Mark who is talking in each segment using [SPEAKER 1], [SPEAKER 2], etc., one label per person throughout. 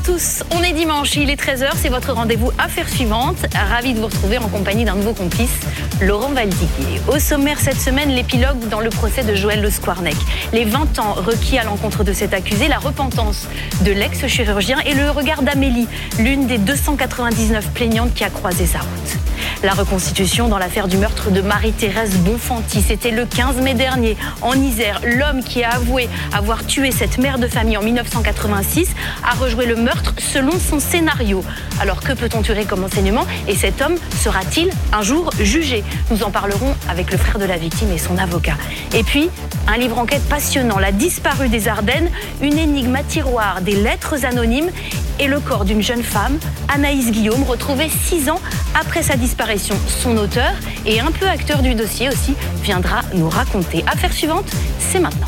[SPEAKER 1] tous, on est dimanche, il est 13h, c'est votre rendez-vous Affaires suivantes. Ravi de vous retrouver en compagnie d'un nouveau complice, Laurent Valdiguier. Au sommaire cette semaine, l'épilogue dans le procès de Joël Le Squarnec. Les 20 ans requis à l'encontre de cet accusé, la repentance de l'ex-chirurgien et le regard d'Amélie, l'une des 299 plaignantes qui a croisé sa route. La reconstitution dans l'affaire du meurtre de Marie-Thérèse Bonfanti, c'était le 15 mai dernier, en Isère. L'homme qui a avoué avoir tué cette mère de famille en 1986 a rejoué le meurtre selon son scénario. Alors que peut-on tirer comme enseignement et cet homme sera-t-il un jour jugé? Nous en parlerons avec le frère de la victime et son avocat. Et puis, un livre enquête passionnant, La disparue des Ardennes, une énigme à tiroir, des lettres anonymes et le corps d'une jeune femme, Anaïs Guillaume, retrouvée 6 ans après sa disparition. Son auteur et un peu acteur du dossier aussi viendra nous raconter. Affaire suivante, c'est maintenant.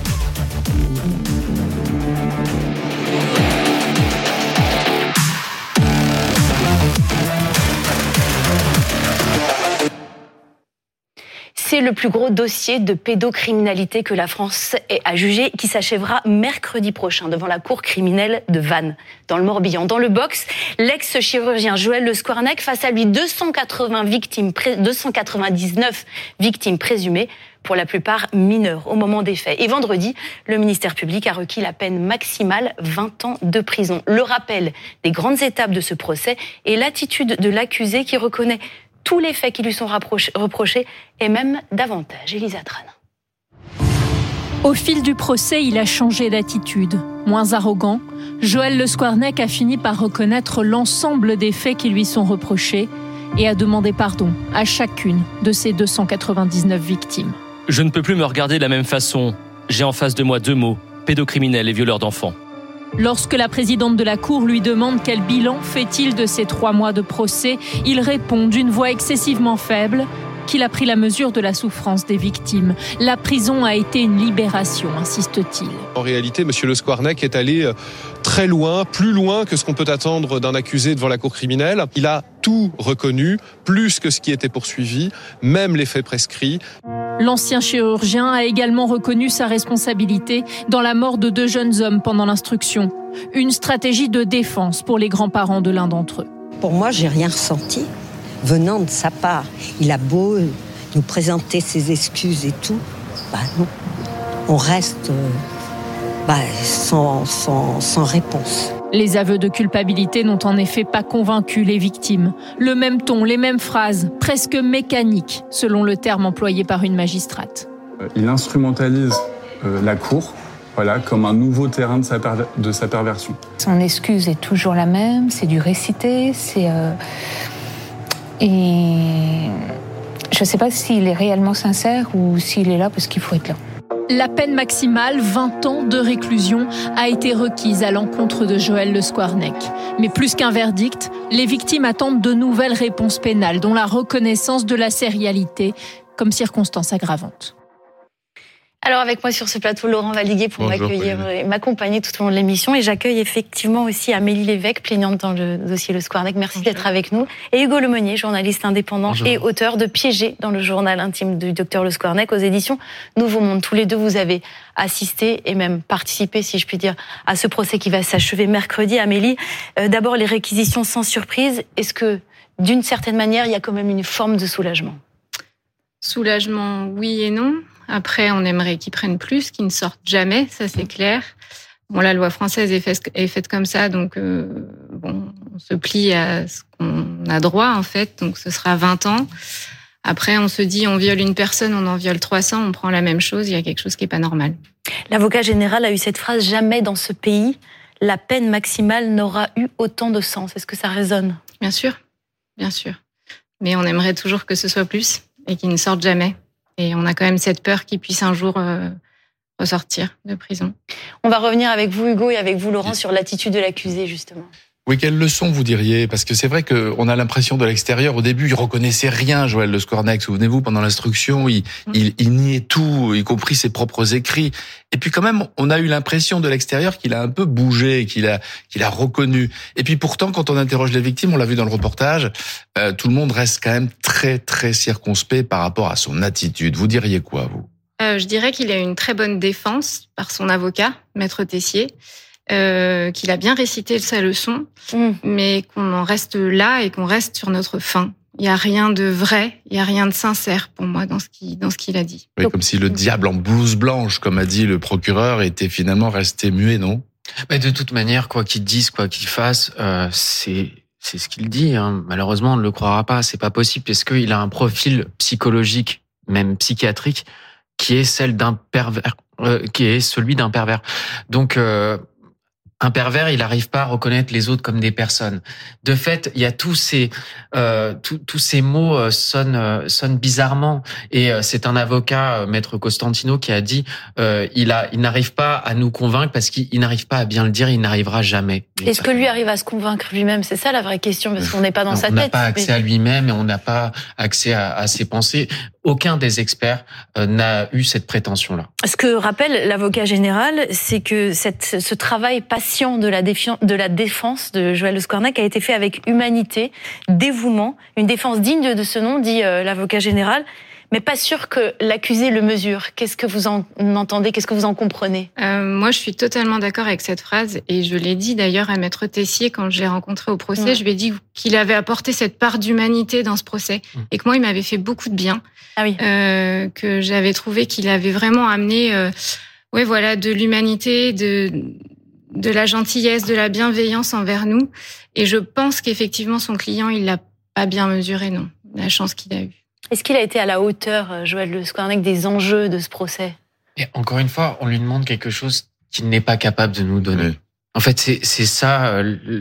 [SPEAKER 1] C'est le plus gros dossier de pédocriminalité que la France ait à juger, qui s'achèvera mercredi prochain devant la cour criminelle de Vannes, dans le Morbihan. Dans le box, l'ex-chirurgien Joël Le Squarnec, face à lui 299 victimes présumées, pour la plupart mineures au moment des faits. Et vendredi, le ministère public a requis la peine maximale, 20 ans de prison. Le rappel des grandes étapes de ce procès et l'attitude de l'accusé qui reconnaît tous les faits qui lui sont reprochés et même davantage. Elisa Tran.
[SPEAKER 2] Au fil du procès, il a changé d'attitude. Moins arrogant, Joël Le Squarnec a fini par reconnaître l'ensemble des faits qui lui sont reprochés et a demandé pardon à chacune de ses 299 victimes.
[SPEAKER 3] Je ne peux plus me regarder de la même façon. J'ai en face de moi 2 mots, pédocriminel et violeur d'enfants.
[SPEAKER 2] Lorsque la présidente de la Cour lui demande quel bilan fait-il de ces 3 mois de procès, il répond d'une voix excessivement faible qu'il a pris la mesure de la souffrance des victimes. La prison a été une libération, insiste-t-il.
[SPEAKER 4] En réalité, M. Le Squarnec est allé très loin, plus loin que ce qu'on peut attendre d'un accusé devant la cour criminelle. Il a tout reconnu, plus que ce qui était poursuivi, même les faits prescrits.
[SPEAKER 2] L'ancien chirurgien a également reconnu sa responsabilité dans la mort de 2 jeunes hommes pendant l'instruction. Une stratégie de défense pour les grands-parents de l'un d'entre eux.
[SPEAKER 5] Pour moi, j'ai rien ressenti venant de sa part. Il a beau nous présenter ses excuses et tout, non. On reste sans réponse.
[SPEAKER 2] Les aveux de culpabilité n'ont en effet pas convaincu les victimes. Le même ton, les mêmes phrases, presque mécaniques, selon le terme employé par une magistrate.
[SPEAKER 6] Il instrumentalise la cour, comme un nouveau terrain de sa perversion.
[SPEAKER 7] Son excuse est toujours la même, c'est du récité, et je ne sais pas s'il est réellement sincère ou s'il est là parce qu'il faut être là.
[SPEAKER 2] La peine maximale, 20 ans de réclusion, a été requise à l'encontre de Joël Le Squarnec. Mais plus qu'un verdict, les victimes attendent de nouvelles réponses pénales, dont la reconnaissance de la sérialité comme circonstance aggravante.
[SPEAKER 1] Alors avec moi sur ce plateau, Laurent Valdiguier pour m'accueillir et m'accompagner tout au long de l'émission. Et j'accueille effectivement aussi Amélie Lévesque, plaignante dans le dossier Le Squarnec. Merci d'être avec nous. Et Hugo Lemonnier, journaliste indépendant et auteur de Piégé dans le journal intime du docteur Le Squarnec aux éditions Nouveau Monde. Tous les deux, vous avez assisté et même participé, si je puis dire, à ce procès qui va s'achever mercredi. Amélie, d'abord les réquisitions sans surprise. Est-ce que, d'une certaine manière, il y a quand même une forme de soulagement?
[SPEAKER 8] Soulagement, oui et non. Après, on aimerait qu'ils prennent plus, qu'ils ne sortent jamais, ça c'est clair. Bon, la loi française est faite comme ça, donc on se plie à ce qu'on a droit en fait, donc ce sera 20 ans. Après, on se dit, on viole une personne, on en viole 300, on prend la même chose, il y a quelque chose qui est pas normal.
[SPEAKER 1] L'avocat général a eu cette phrase, jamais dans ce pays, la peine maximale n'aura eu autant de sens. Est-ce que ça résonne?
[SPEAKER 8] Bien sûr. Mais on aimerait toujours que ce soit plus et qu'ils ne sortent jamais. Et on a quand même cette peur qu'ils puissent un jour ressortir de prison.
[SPEAKER 1] On va revenir avec vous, Hugo, et avec vous, Laurent, sur l'attitude de l'accusé, justement.
[SPEAKER 9] Oui, quelle leçon vous diriez? Parce que c'est vrai qu'on a l'impression de l'extérieur, au début, il reconnaissait rien, Joël Le Squarnec. Souvenez-vous, pendant l'instruction, il niait tout, y compris ses propres écrits. Et puis quand même, on a eu l'impression de l'extérieur qu'il a un peu bougé, qu'il a reconnu. Et puis pourtant, quand on interroge les victimes, on l'a vu dans le reportage, tout le monde reste quand même très, très circonspect par rapport à son attitude. Vous diriez quoi, vous?
[SPEAKER 8] Je dirais qu'il a une très bonne défense par son avocat, Maître Tessier. qu'il a bien récité sa leçon, mais qu'on en reste là et qu'on reste sur notre faim. Il y a rien de vrai, il y a rien de sincère pour moi dans ce qu'il a dit.
[SPEAKER 9] Oui, comme si le diable en blouse blanche, comme a dit le procureur, était finalement resté muet, non ?
[SPEAKER 10] Mais de toute manière, quoi qu'il dise, quoi qu'il fasse, c'est ce qu'il dit. Hein. Malheureusement, on ne le croira pas. C'est pas possible parce qu'il a un profil psychologique, même psychiatrique, qui est celui d'un pervers. Donc, un pervers, il n'arrive pas à reconnaître les autres comme des personnes. De fait, il y a tous ces mots sonnent bizarrement. Et c'est un avocat, Maître Costantino, qui a dit il n'arrive pas à nous convaincre parce qu'il n'arrive pas à bien le dire, il n'arrivera jamais.
[SPEAKER 1] Est-ce que lui arrive à se convaincre lui-même ? C'est ça la vraie question, parce qu'on n'est pas dans sa tête.
[SPEAKER 10] On n'a pas accès à lui-même et on n'a pas accès à ses pensées. Aucun des experts n'a eu cette prétention-là.
[SPEAKER 1] Ce que rappelle l'avocat général, c'est que ce travail patient de la défense de Joël Le Squarnec a été fait avec humanité, dévouement, une défense digne de ce nom, dit l'avocat général, mais pas sûr que l'accusé le mesure. Qu'est-ce que vous en entendez ? Qu'est-ce que vous en comprenez ?
[SPEAKER 8] Moi, je suis totalement d'accord avec cette phrase, et je l'ai dit d'ailleurs à Maître Tessier quand je l'ai rencontré au procès. Ouais. Je lui ai dit qu'il avait apporté cette part d'humanité dans ce procès, et que moi, il m'avait fait beaucoup de bien.
[SPEAKER 1] Ah oui.
[SPEAKER 8] Que j'avais trouvé qu'il avait vraiment amené, de l'humanité, de la gentillesse, de la bienveillance envers nous. Et je pense qu'effectivement, son client, il l'a pas bien mesuré, non. La chance qu'il a eue.
[SPEAKER 1] Est-ce qu'il a été à la hauteur, Joël Le Squarnec, des enjeux de ce procès ?
[SPEAKER 10] Et encore une fois, on lui demande quelque chose qu'il n'est pas capable de nous donner. Oui. En fait, c'est ça.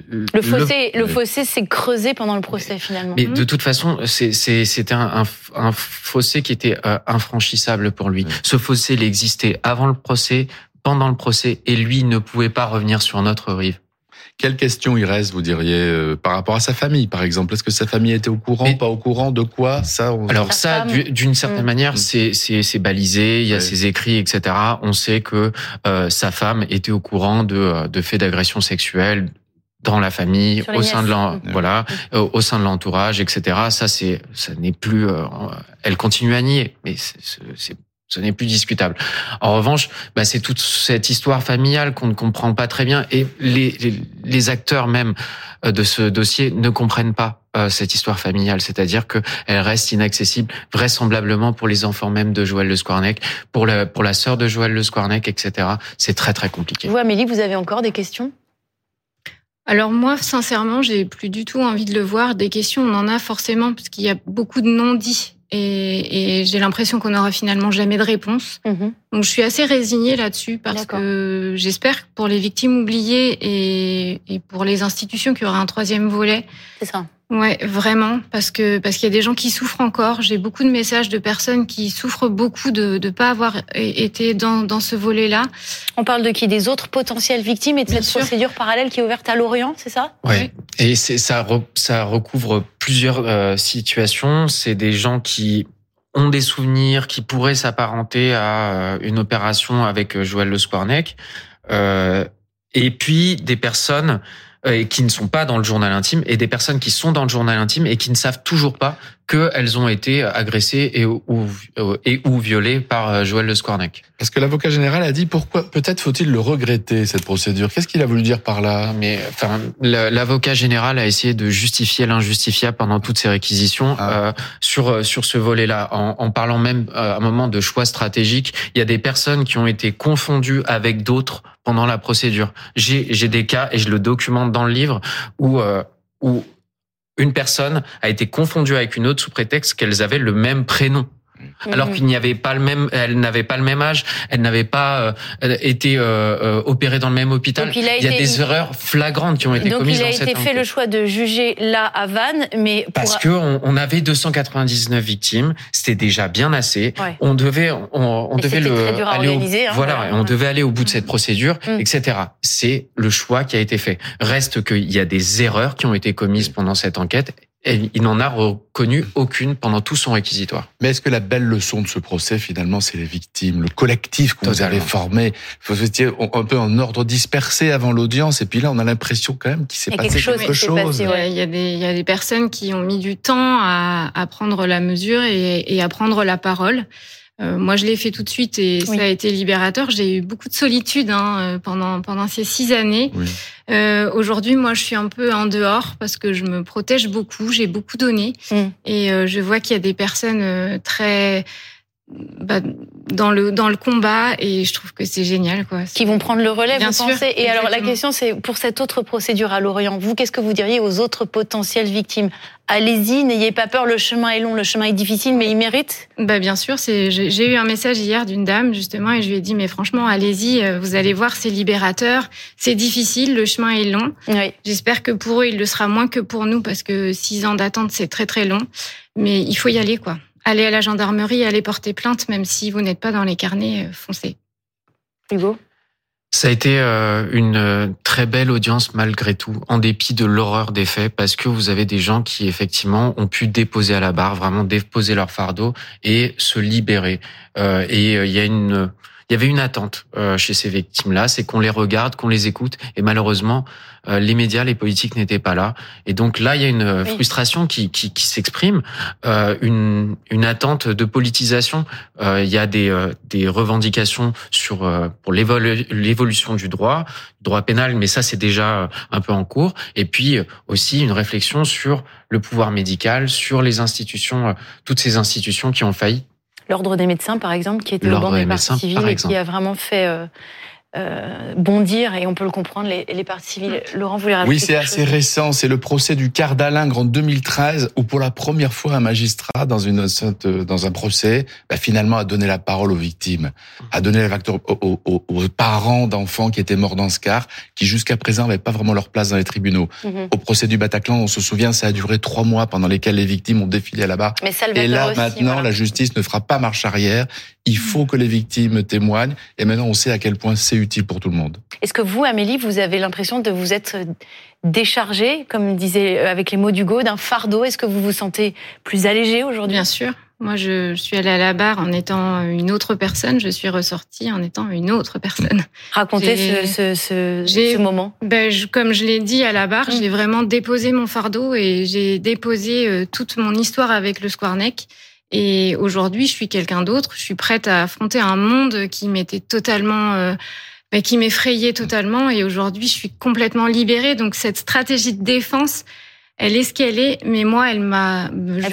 [SPEAKER 1] Le fossé s'est creusé pendant le procès, finalement.
[SPEAKER 10] Mais de toute façon, c'était un fossé qui était infranchissable pour lui. Ce fossé, il existait avant le procès, pendant le procès, et lui ne pouvait pas revenir sur notre rive.
[SPEAKER 9] Quelle question il reste, vous diriez, par rapport à sa famille, par exemple ? Est-ce que sa famille était au courant, pas au courant de quoi ?
[SPEAKER 10] Alors ça, d'une certaine manière, c'est balisé, il y a ses écrits, etc. On sait que sa femme était au courant de faits d'agression sexuelle dans la famille, au sein de l'entourage, etc. Ça n'est plus... elle continue à nier, mais ce n'est plus discutable. En revanche, c'est toute cette histoire familiale qu'on ne comprend pas très bien, et les acteurs même de ce dossier ne comprennent pas cette histoire familiale, c'est-à-dire que elle reste inaccessible vraisemblablement pour les enfants même de Joël Le Squarnec, pour la sœur de Joël Le Squarnec, etc. C'est très très compliqué.
[SPEAKER 1] Vous, Amélie, vous avez encore des questions ?
[SPEAKER 8] Alors moi, sincèrement, j'ai plus du tout envie de le voir. Des questions, on en a forcément, parce qu'il y a beaucoup de non-dits. Et j'ai l'impression qu'on n'aura finalement jamais de réponse. Donc je suis assez résignée là-dessus, parce que j'espère que pour les victimes oubliées et pour les institutions qu'il y aura un troisième volet.
[SPEAKER 1] C'est ça.
[SPEAKER 8] Ouais, vraiment, parce qu'il y a des gens qui souffrent encore. J'ai beaucoup de messages de personnes qui souffrent beaucoup de pas avoir été dans ce volet-là.
[SPEAKER 1] On parle de qui ? Des autres potentielles victimes et de cette procédure parallèle qui est ouverte à Lorient, c'est ça ?
[SPEAKER 10] Oui. Et ça recouvre plusieurs situations. C'est des gens qui ont des souvenirs qui pourraient s'apparenter à une opération avec Joël Le Squarnec, et puis des personnes qui ne sont pas dans le journal intime, et des personnes qui sont dans le journal intime et qui ne savent toujours pas qu'elles ont été agressées et ou violées par Joël Le Squarnec.
[SPEAKER 9] Parce que l'avocat général a dit pourquoi peut-être faut-il le regretter, cette procédure. Qu'est-ce qu'il a voulu dire par là ?
[SPEAKER 10] Mais l'avocat général a essayé de justifier l'injustifiable pendant toutes ces réquisitions sur ce volet-là, en parlant même à un moment de choix stratégique. Il y a des personnes qui ont été confondues avec d'autres pendant la procédure. J'ai des cas, et je le documente dans le livre, où une personne a été confondue avec une autre sous prétexte qu'elles avaient le même prénom. Alors qu'il n'y avait pas elle n'avait pas le même âge, elle n'avait pas été opérée dans le même hôpital. Il y a des erreurs flagrantes qui ont été commises dans cette enquête.
[SPEAKER 1] Donc il a été fait le choix de juger là à Vannes, mais
[SPEAKER 10] parce que on avait 299 victimes, c'était déjà bien assez. Ouais. On devait aller au bout de cette procédure, etc. C'est le choix qui a été fait. Reste qu'il y a des erreurs qui ont été commises pendant cette enquête. Et il n'en a reconnu aucune pendant tout son réquisitoire.
[SPEAKER 9] Mais est-ce que la belle leçon de ce procès, finalement, c'est les victimes, le collectif que vous avez formé? Vous étiez un peu en ordre dispersé avant l'audience, et puis là, on a l'impression quand même qu'il s'est passé quelque chose.
[SPEAKER 8] Il y a des personnes qui ont mis du temps à prendre la mesure et à prendre la parole. Moi, je l'ai fait tout de suite et ça a été libérateur. J'ai eu beaucoup de solitude pendant ces 6 années. Oui. Aujourd'hui, moi, je suis un peu en dehors parce que je me protège beaucoup. J'ai beaucoup donné et je vois qu'il y a des personnes très dans le combat et je trouve que c'est génial, quoi.
[SPEAKER 1] Qui vont prendre le relais,
[SPEAKER 8] bien
[SPEAKER 1] vous
[SPEAKER 8] sûr,
[SPEAKER 1] pensez. Et
[SPEAKER 8] exactement.
[SPEAKER 1] alors, la question, c'est pour cette autre procédure à Lorient, vous, qu'est-ce que vous diriez aux autres potentielles victimes ? Allez-y, n'ayez pas peur, le chemin est long, le chemin est difficile, mais il mérite.
[SPEAKER 8] Bien sûr, j'ai eu un message hier d'une dame, justement, et je lui ai dit, mais franchement, allez-y, vous allez voir, c'est libérateur, c'est difficile, le chemin est long.
[SPEAKER 1] Oui.
[SPEAKER 8] J'espère que pour eux, il le sera moins que pour nous, parce que 6 ans d'attente, c'est très très long. Mais il faut y aller, quoi. Allez à la gendarmerie, allez porter plainte, même si vous n'êtes pas dans les carnets, foncez.
[SPEAKER 1] Hugo ?
[SPEAKER 10] Ça a été une très belle audience malgré tout, en dépit de l'horreur des faits, parce que vous avez des gens qui effectivement ont pu déposer à la barre, vraiment déposer leur fardeau et se libérer. Et il y avait une attente chez ces victimes-là, c'est qu'on les regarde, qu'on les écoute, et malheureusement, les médias, les politiques n'étaient pas là. Et donc là, il y a une frustration qui s'exprime, une attente de politisation. Il y a des revendications pour l'évolution du droit pénal, mais ça c'est déjà un peu en cours. Et puis aussi une réflexion sur le pouvoir médical, sur les institutions, toutes ces institutions qui ont failli.
[SPEAKER 1] L'Ordre des médecins, par exemple, qui était au banc des parties civiles et qui a vraiment fait bondir, et on peut le comprendre, les parties civiles. Laurent, vous voulez rajouter quelque chose ?
[SPEAKER 9] Oui, c'est assez récent. C'est le procès du Quart d'Alingre en 2013, où pour la première fois, un magistrat, dans un procès, finalement a donné la parole aux victimes, a donné la parole aux parents d'enfants qui étaient morts dans ce quart, qui jusqu'à présent n'avaient pas vraiment leur place dans les tribunaux. Au procès du Bataclan, on se souvient, ça a duré 3 mois pendant lesquels les victimes ont défilé à la barre. Et là, aussi, maintenant, la justice ne fera pas marche arrière. Il faut que les victimes témoignent. Et maintenant, on sait à quel point c'est utile pour tout le monde.
[SPEAKER 1] Est-ce que vous, Amélie, vous avez l'impression de vous être déchargée, comme disait avec les mots d'Hugo, d'un fardeau ? Est-ce que vous vous sentez plus allégée aujourd'hui ?
[SPEAKER 8] Bien sûr. Moi, je suis allée à la barre en étant une autre personne. Je suis ressortie en étant une autre personne.
[SPEAKER 1] Racontez ce moment.
[SPEAKER 8] Comme je l'ai dit à la barre, j'ai vraiment déposé mon fardeau et j'ai déposé toute mon histoire avec le Squarnec. Et aujourd'hui, je suis quelqu'un d'autre. Je suis prête à affronter un monde qui m'était totalement, qui m'effrayait totalement. Et aujourd'hui, je suis complètement libérée. Donc cette stratégie de défense, elle est ce qu'elle est. Mais moi, elle m'a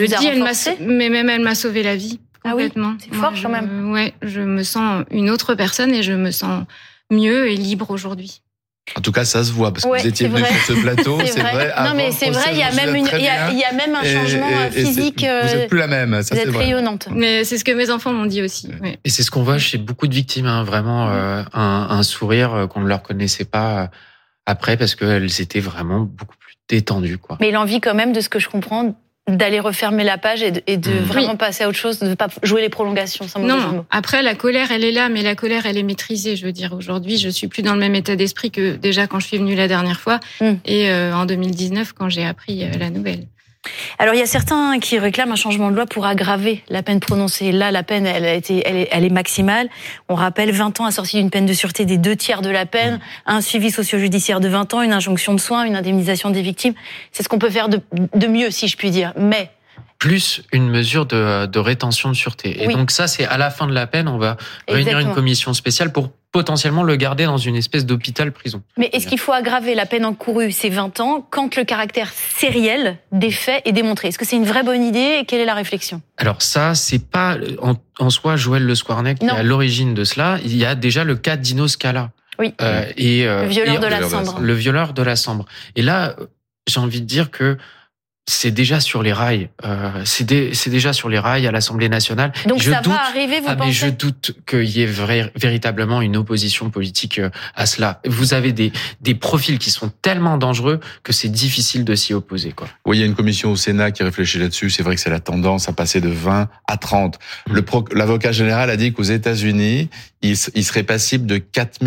[SPEAKER 8] sauvé la vie complètement.
[SPEAKER 1] Ah oui, c'est fort quand même.
[SPEAKER 8] Ouais, je me sens une autre personne et je me sens mieux et libre aujourd'hui.
[SPEAKER 9] En tout cas, ça se voit, parce que vous étiez venu sur ce plateau, c'est vrai.
[SPEAKER 1] Non, mais c'est vrai, il y a même un changement physique.
[SPEAKER 9] Vous n'êtes plus la même, ça
[SPEAKER 1] vous êtes rayonnante.
[SPEAKER 8] Mais c'est ce que mes enfants m'ont dit aussi.
[SPEAKER 10] Ouais. Et c'est ce qu'on voit chez beaucoup de victimes, vraiment, un sourire qu'on ne leur connaissait pas après, parce qu'elles étaient vraiment beaucoup plus détendues, quoi.
[SPEAKER 1] Mais l'envie quand même, de ce que je comprends, d'aller refermer la page et de vraiment passer à autre chose, de ne pas jouer les prolongations, sans mauvais mot.
[SPEAKER 8] Après, la colère, elle est là, mais la colère, elle est maîtrisée. Je veux dire, aujourd'hui, je suis plus dans le même état d'esprit que déjà quand je suis venue la dernière fois et en 2019, quand j'ai appris la nouvelle.
[SPEAKER 1] Alors, il y a certains qui réclament un changement de loi pour aggraver la peine prononcée. Là, la peine, elle est maximale. On rappelle 20 ans assortis d'une peine de sûreté des 2/3 de la peine, un suivi socio-judiciaire de 20 ans, une injonction de soins, une indemnisation des victimes. C'est ce qu'on peut faire de mieux, si je puis dire. Mais
[SPEAKER 10] plus une mesure de rétention de sûreté. Et donc ça, c'est à la fin de la peine, on va réunir une commission spéciale pour potentiellement le garder dans une espèce d'hôpital-prison.
[SPEAKER 1] Mais est-ce qu'il faut aggraver la peine encourue, ces 20 ans, quand le caractère sériel des faits est démontré ? Est-ce que c'est une vraie bonne idée et quelle est la réflexion ?
[SPEAKER 10] Alors ça, c'est pas en soi Joël Le Squarnec qui est à l'origine de cela. Il y a déjà le cas d'Ino Scala.
[SPEAKER 1] Oui. Le violeur de la Sambre.
[SPEAKER 10] Le violeur de la Sambre. Et là, j'ai envie de dire que c'est déjà sur les rails. C'est déjà sur les rails à l'Assemblée nationale.
[SPEAKER 1] Donc ça va arriver, vous pensez ?
[SPEAKER 10] Mais je doute qu'il y ait véritablement une opposition politique à cela. Vous avez des profils qui sont tellement dangereux que c'est difficile de s'y opposer, quoi.
[SPEAKER 9] Oui, il y a une commission au Sénat qui réfléchit là-dessus. C'est vrai que c'est la tendance à passer de 20 à 30. L'avocat général a dit qu'aux États-Unis, il serait passible de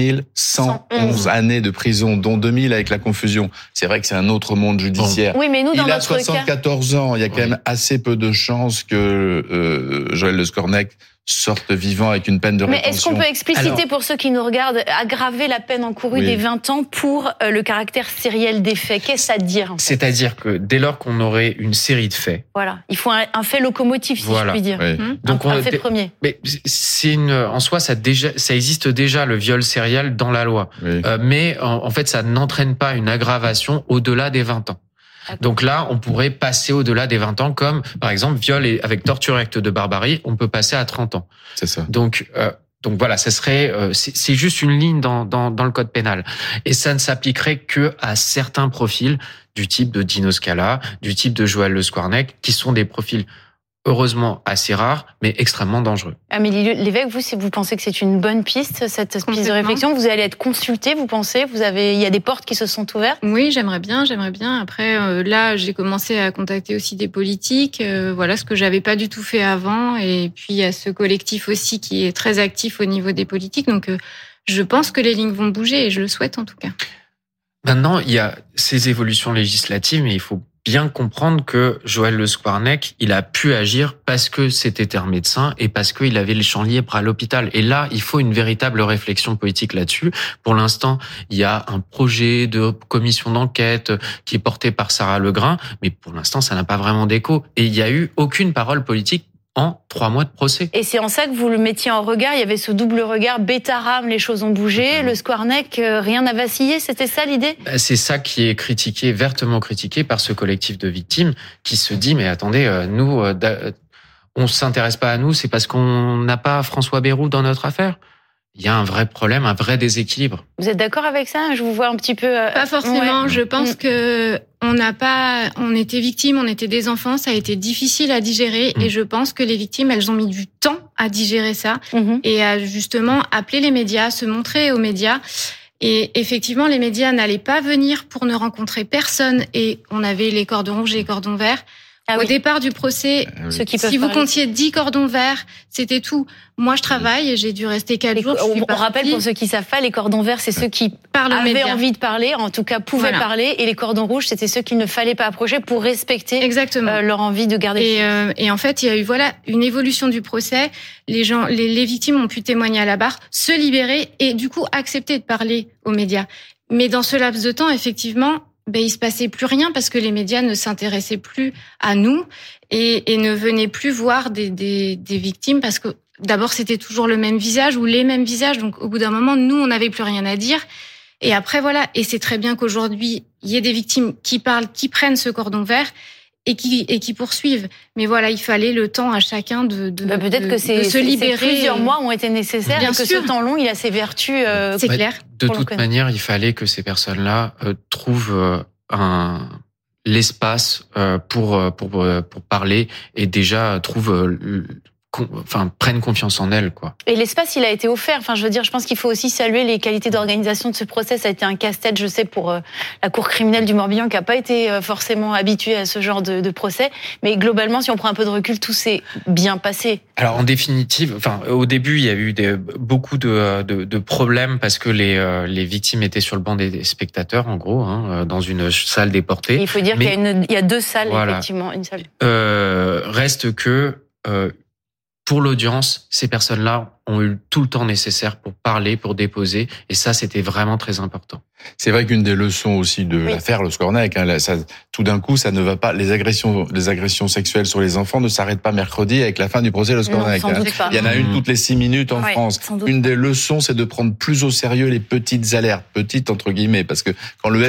[SPEAKER 9] 4111 années de prison, dont 2000 avec la confusion. C'est vrai que c'est un autre monde judiciaire.
[SPEAKER 1] Oui, mais nous, dans notre cas,
[SPEAKER 9] 74 ans, il y a quand même assez peu de chances que Joël Le Squarnec sortent vivants avec une peine de rétention.
[SPEAKER 1] Mais est-ce qu'on peut expliciter pour ceux qui nous regardent, aggraver la peine encourue des 20 ans pour le caractère sériel des faits? Qu'est-ce à dire en fait?
[SPEAKER 10] C'est-à-dire que dès lors qu'on aurait une série de faits...
[SPEAKER 1] Voilà, il faut un fait locomotif, si je puis dire.
[SPEAKER 9] Oui.
[SPEAKER 10] Donc
[SPEAKER 1] un fait premier.
[SPEAKER 10] Mais en soi, ça existe déjà, le viol sériel dans la loi.
[SPEAKER 9] Oui.
[SPEAKER 10] Mais en fait, ça n'entraîne pas une aggravation au-delà des 20 ans. Donc là, on pourrait passer au-delà des 20 ans, comme par exemple viol avec torture et acte de barbarie, on peut passer à 30 ans.
[SPEAKER 9] C'est ça.
[SPEAKER 10] Donc voilà, ça serait c'est juste une ligne dans le code pénal, et ça ne s'appliquerait que à certains profils du type de Dino Scala, du type de Joël Le Squarnec, qui sont des profils heureusement assez rares, mais extrêmement dangereux.
[SPEAKER 1] Amélie Lévesque, vous pensez que c'est une bonne piste, cette piste de réflexion? Vous allez être consultée, vous pensez? Il y a des portes qui se sont ouvertes?
[SPEAKER 8] Oui, j'aimerais bien. Après, là, j'ai commencé à contacter aussi des politiques, voilà, ce que j'avais pas du tout fait avant. Et puis, il y a ce collectif aussi qui est très actif au niveau des politiques. Donc, je pense que les lignes vont bouger, et je le souhaite en tout cas.
[SPEAKER 10] Maintenant, il y a ces évolutions législatives, mais il faut bien comprendre que Joël Le Squarnec, il a pu agir parce que c'était un médecin et parce qu'il avait le champ libre à l'hôpital. Et là, il faut une véritable réflexion politique là-dessus. Pour l'instant, il y a un projet de commission d'enquête qui est porté par Sarah Legrain, mais pour l'instant, ça n'a pas vraiment d'écho. Et il n'y a eu aucune parole politique en 3 mois de procès.
[SPEAKER 1] Et c'est en ça que vous le mettiez en regard, il y avait ce double regard, Bétarame, les choses ont bougé, Le Squarnec, rien n'a vacillé, c'était ça l'idée?
[SPEAKER 10] C'est ça qui est critiqué, vertement critiqué par ce collectif de victimes, qui se dit, mais attendez, nous, on s'intéresse pas à nous, c'est parce qu'on n'a pas François Bayrou dans notre affaire. Il y a un vrai problème, un vrai déséquilibre.
[SPEAKER 1] Vous êtes d'accord avec ça? Je vous vois un petit peu...
[SPEAKER 8] Pas forcément. Ouais. Je pense que on était victimes, on était des enfants, ça a été difficile à digérer, et je pense que les victimes, elles ont mis du temps à digérer ça, et à justement appeler les médias, se montrer aux médias. Et effectivement, les médias n'allaient pas venir pour ne rencontrer personne, et on avait les cordons rouges et les cordons verts. Au départ du procès, si vous comptiez 10 cordons verts, c'était tout. Moi, je travaille et j'ai dû rester 4 jours.
[SPEAKER 1] On rappelle, pour ceux qui savent pas, les cordons verts, c'est ceux qui avaient envie de parler, en tout cas pouvaient parler, et les cordons rouges, c'était ceux qu'il ne fallait pas approcher pour respecter leur envie de garder.
[SPEAKER 8] Et en fait, il y a eu une évolution du procès. Les victimes ont pu témoigner à la barre, se libérer et du coup accepter de parler aux médias. Mais dans ce laps de temps, effectivement, il se passait plus rien parce que les médias ne s'intéressaient plus à nous et ne venaient plus voir des victimes, parce que d'abord c'était toujours le même visage ou les mêmes visages, donc au bout d'un moment nous on n'avait plus rien à dire. Et après voilà, et c'est très bien qu'aujourd'hui il y ait des victimes qui parlent, qui prennent ce cordon vert et qui poursuivent. Mais voilà, il fallait le temps à chacun de se libérer.
[SPEAKER 1] Plusieurs mois ont été nécessaires, et que ce temps long, il a ses vertus.
[SPEAKER 8] C'est clair.
[SPEAKER 10] De toute manière, il fallait que ces personnes-là trouvent l'espace pour parler, et déjà trouvent prennent confiance en elles, quoi.
[SPEAKER 1] Et l'espace, il a été offert. Enfin, je veux dire, je pense qu'il faut aussi saluer les qualités d'organisation de ce procès. Ça a été un casse-tête, je sais, pour la cour criminelle du Morbihan, qui n'a pas été forcément habituée à ce genre de procès. Mais globalement, si on prend un peu de recul, tout s'est bien passé.
[SPEAKER 10] Alors, en définitive, au début, il y a eu beaucoup de problèmes parce que les victimes étaient sur le banc des spectateurs, en gros, dans une salle déportée.
[SPEAKER 1] Il faut dire qu'il y a 2 salles, voilà. Effectivement, une salle.
[SPEAKER 10] Reste que pour l'audience, ces personnes-là ont eu tout le temps nécessaire pour parler, pour déposer, et ça, c'était vraiment très important.
[SPEAKER 9] C'est vrai qu'une des leçons aussi de l'affaire Le Squarnec, tout d'un coup, ça ne va pas. Les agressions sexuelles sur les enfants ne s'arrêtent pas mercredi avec la fin du procès Le Squarnec. Il y en a une toutes les 6 minutes en France. Une des leçons, c'est de prendre plus au sérieux les petites alertes, petites entre guillemets, parce que quand le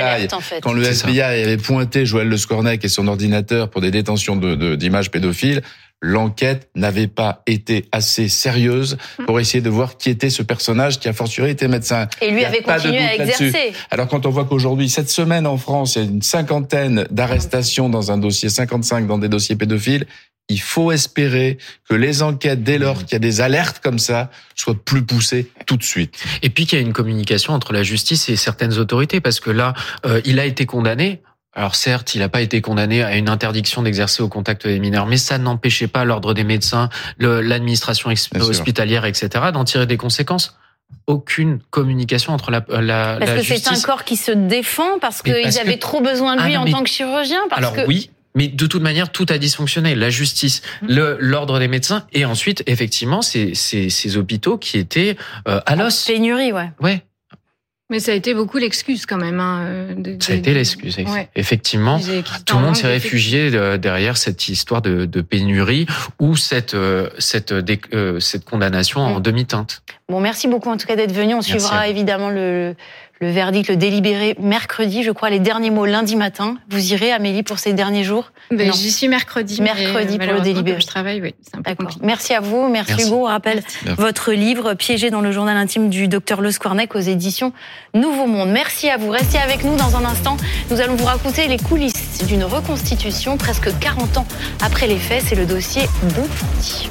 [SPEAKER 9] FBI avait pointé Joël Le Squarnec et son ordinateur pour des détentions d'images pédophiles, l'enquête n'avait pas été assez sérieuse pour essayer de voir qui était ce personnage qui a fortiori été médecin.
[SPEAKER 1] Et lui avait continué à exercer.
[SPEAKER 9] Alors quand on voit qu'aujourd'hui, cette semaine en France, il y a une 50aine d'arrestations dans un dossier, 55 dans des dossiers pédophiles, il faut espérer que les enquêtes, dès lors qu'il y a des alertes comme ça, soient plus poussées tout de suite.
[SPEAKER 10] Et puis qu'il y a une communication entre la justice et certaines autorités, parce que là, il a été condamné. Alors certes, il n'a pas été condamné à une interdiction d'exercer au contact des mineurs, mais ça n'empêchait pas l'ordre des médecins, l'administration hospitalière, etc., d'en tirer des conséquences. Aucune communication entre la
[SPEAKER 1] parce que
[SPEAKER 10] justice.
[SPEAKER 1] C'est un corps qui se défend, parce qu'ils avaient trop besoin de lui en tant que chirurgien.
[SPEAKER 10] Oui, Mais de toute manière, tout a dysfonctionné. La justice, l'ordre des médecins, et ensuite, effectivement, ces hôpitaux qui étaient à l'os.
[SPEAKER 1] Pénurie, ouais.
[SPEAKER 10] Ouais.
[SPEAKER 8] Mais ça a été beaucoup l'excuse quand même.
[SPEAKER 10] Ça a été l'excuse, effectivement. Tout le monde s'est réfugié derrière cette histoire de pénurie ou cette condamnation en demi-teinte.
[SPEAKER 1] Bon, merci beaucoup en tout cas d'être venu. On suivra évidemment le verdict, le délibéré mercredi, je crois, les derniers mots lundi matin. Vous irez, Amélie, pour ces derniers jours?
[SPEAKER 8] J'y suis mercredi.
[SPEAKER 1] Mercredi pour le délibéré.
[SPEAKER 8] Je travaille, oui. C'est un peu compliqué.
[SPEAKER 1] Merci à vous. Merci Hugo. On rappelle votre livre, Piégé dans le journal intime du docteur Le Squarnec aux éditions Nouveau Monde. Merci à vous. Restez avec nous dans un instant. Nous allons vous raconter les coulisses d'une reconstitution presque 40 ans après les faits. C'est le dossier Bonfanti.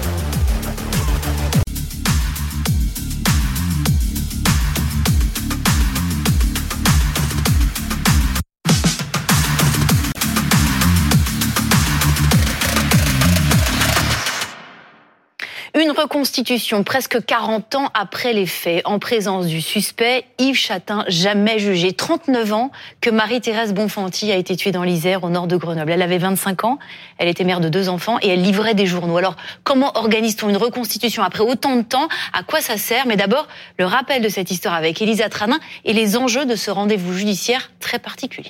[SPEAKER 1] Une reconstitution presque 40 ans après les faits, en présence du suspect Yves Chatin, jamais jugé. 39 ans que Marie-Thérèse Bonfanti a été tuée dans l'Isère, au nord de Grenoble. Elle avait 25 ans, elle était mère de 2 enfants et elle livrait des journaux. Alors, comment organise-t-on une reconstitution après autant de temps? À quoi ça sert? Mais d'abord, le rappel de cette histoire avec Élisa Tranin et les enjeux de ce rendez-vous judiciaire très particulier.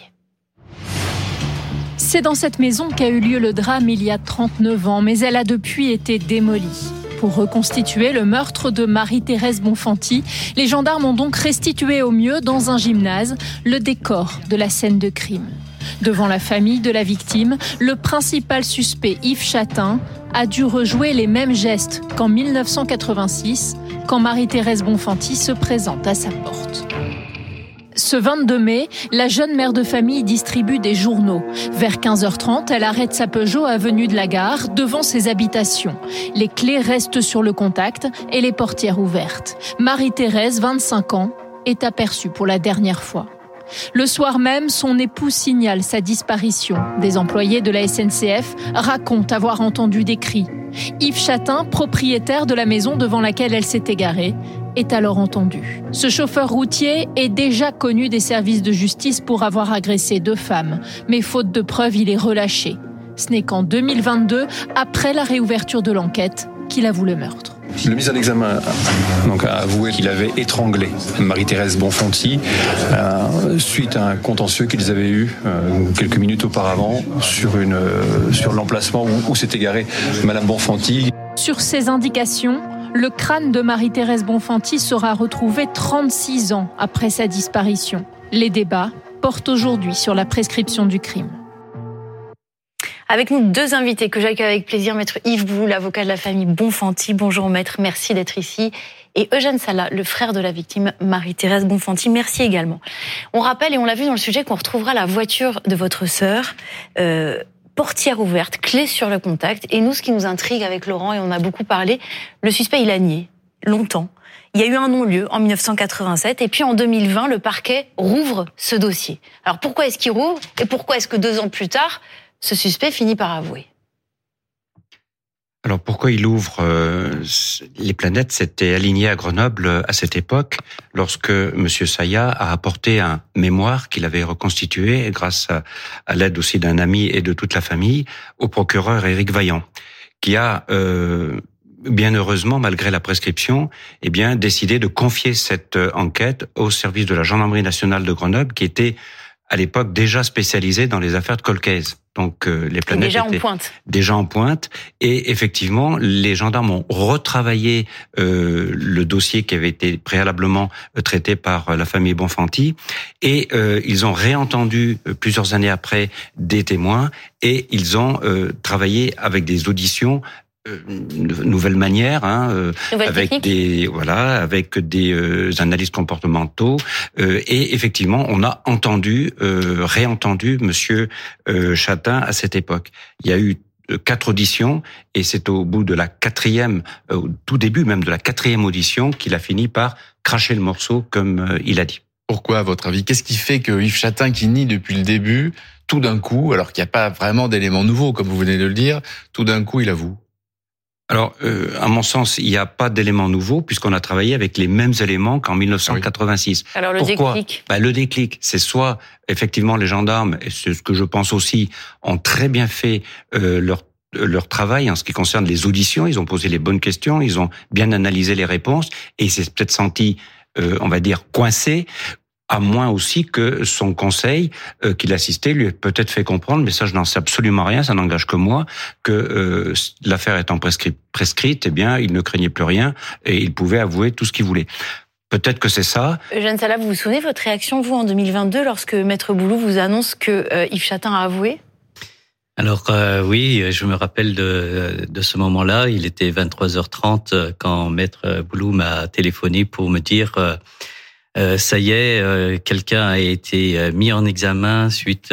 [SPEAKER 2] C'est dans cette maison qu'a eu lieu le drame il y a 39 ans, mais elle a depuis été démolie. Pour reconstituer le meurtre de Marie-Thérèse Bonfanti, les gendarmes ont donc restitué au mieux, dans un gymnase, le décor de la scène de crime. Devant la famille de la victime, le principal suspect, Yves Chatin, a dû rejouer les mêmes gestes qu'en 1986, quand Marie-Thérèse Bonfanti se présente à sa porte. Ce 22 mai, la jeune mère de famille distribue des journaux. Vers 15h30, elle arrête sa Peugeot avenue de la Gare, devant ses habitations. Les clés restent sur le contact et les portières ouvertes. Marie-Thérèse, 25 ans, est aperçue pour la dernière fois. Le soir même, son époux signale sa disparition. Des employés de la SNCF racontent avoir entendu des cris. Yves Chatin, propriétaire de la maison devant laquelle elle s'est égarée, est alors entendu. Ce chauffeur routier est déjà connu des services de justice pour avoir agressé 2 femmes. Mais faute de preuves, il est relâché. Ce n'est qu'en 2022, après la réouverture de l'enquête, qu'il avoue le meurtre.
[SPEAKER 11] Le mis en examen a avoué qu'il avait étranglé Marie-Thérèse Bonfanti suite à un contentieux qu'ils avaient eu quelques minutes auparavant sur l'emplacement où s'est égarée Madame Bonfanti.
[SPEAKER 2] Sur ces indications, le crâne de Marie-Thérèse Bonfanti sera retrouvé 36 ans après sa disparition. Les débats portent aujourd'hui sur la prescription du crime.
[SPEAKER 1] Avec nous 2 invités que j'accueille avec plaisir, maître Yves Bou, l'avocat de la famille Bonfanti. Bonjour maître, merci d'être ici. Et Eugène Sala, le frère de la victime Marie-Thérèse Bonfanti, merci également. On rappelle, et on l'a vu dans le sujet, qu'on retrouvera la voiture de votre sœur, portière ouverte, clé sur le contact. Et nous, ce qui nous intrigue avec Laurent, et on a beaucoup parlé, le suspect, il a nié, longtemps. Il y a eu un non-lieu en 1987 et puis en 2020, le parquet rouvre ce dossier. Alors pourquoi est-ce qu'il rouvre et pourquoi est-ce que 2 ans plus tard, ce suspect finit par avouer?
[SPEAKER 12] Alors pourquoi il ouvre les planètes s'étaient alignées à Grenoble à cette époque, lorsque Monsieur Saya a apporté un mémoire qu'il avait reconstitué grâce à l'aide aussi d'un ami et de toute la famille au procureur Éric Vaillant, qui a bien heureusement, malgré la prescription, décidé de confier cette enquête au service de la gendarmerie nationale de Grenoble, qui était à l'époque déjà spécialisé dans les affaires de Colcaise. Donc les planètes étaient déjà en pointe. Et effectivement, les gendarmes ont retravaillé le dossier qui avait été préalablement traité par la famille Bonfanti. Et ils ont réentendu plusieurs années après des témoins. Et ils ont travaillé avec des auditions nouvelle manière, avec des analystes comportementaux, et effectivement on a réentendu Monsieur Chatin à cette époque. Il y a eu 4 auditions et c'est au bout de la 4e, au tout début même de la 4e audition qu'il a fini par cracher le morceau comme il a dit.
[SPEAKER 9] Pourquoi, à votre avis? Qu'est-ce qui fait que Yves Chatin, qui nie depuis le début, tout d'un coup, alors qu'il n'y a pas vraiment d'éléments nouveaux comme vous venez de le dire, tout d'un coup il avoue?
[SPEAKER 12] Alors, à mon sens, il n'y a pas d'éléments nouveaux puisqu'on a travaillé avec les mêmes éléments qu'en 1986.
[SPEAKER 1] Alors le
[SPEAKER 12] Pourquoi ?
[SPEAKER 1] déclic.
[SPEAKER 12] Le déclic, c'est soit effectivement les gendarmes, et c'est ce que je pense aussi, ont très bien fait leur travail en ce qui concerne les auditions. Ils ont posé les bonnes questions, ils ont bien analysé les réponses et il s'est peut-être senti, on va dire, coincé. À moins aussi que son conseil qu'il assistait lui ait peut-être fait comprendre, mais ça je n'en sais absolument rien, ça n'engage que moi, que l'affaire étant prescrite, eh bien il ne craignait plus rien et il pouvait avouer tout ce qu'il voulait. Peut-être que c'est ça.
[SPEAKER 1] Eugène Sala, vous vous souvenez de votre réaction, vous, en 2022, lorsque Maître Boulou vous annonce que Yves Chatin a avoué ?
[SPEAKER 13] Alors oui, je me rappelle de ce moment-là. Il était 23h30 quand Maître Boulou m'a téléphoné pour me dire ça y est, quelqu'un a été mis en examen suite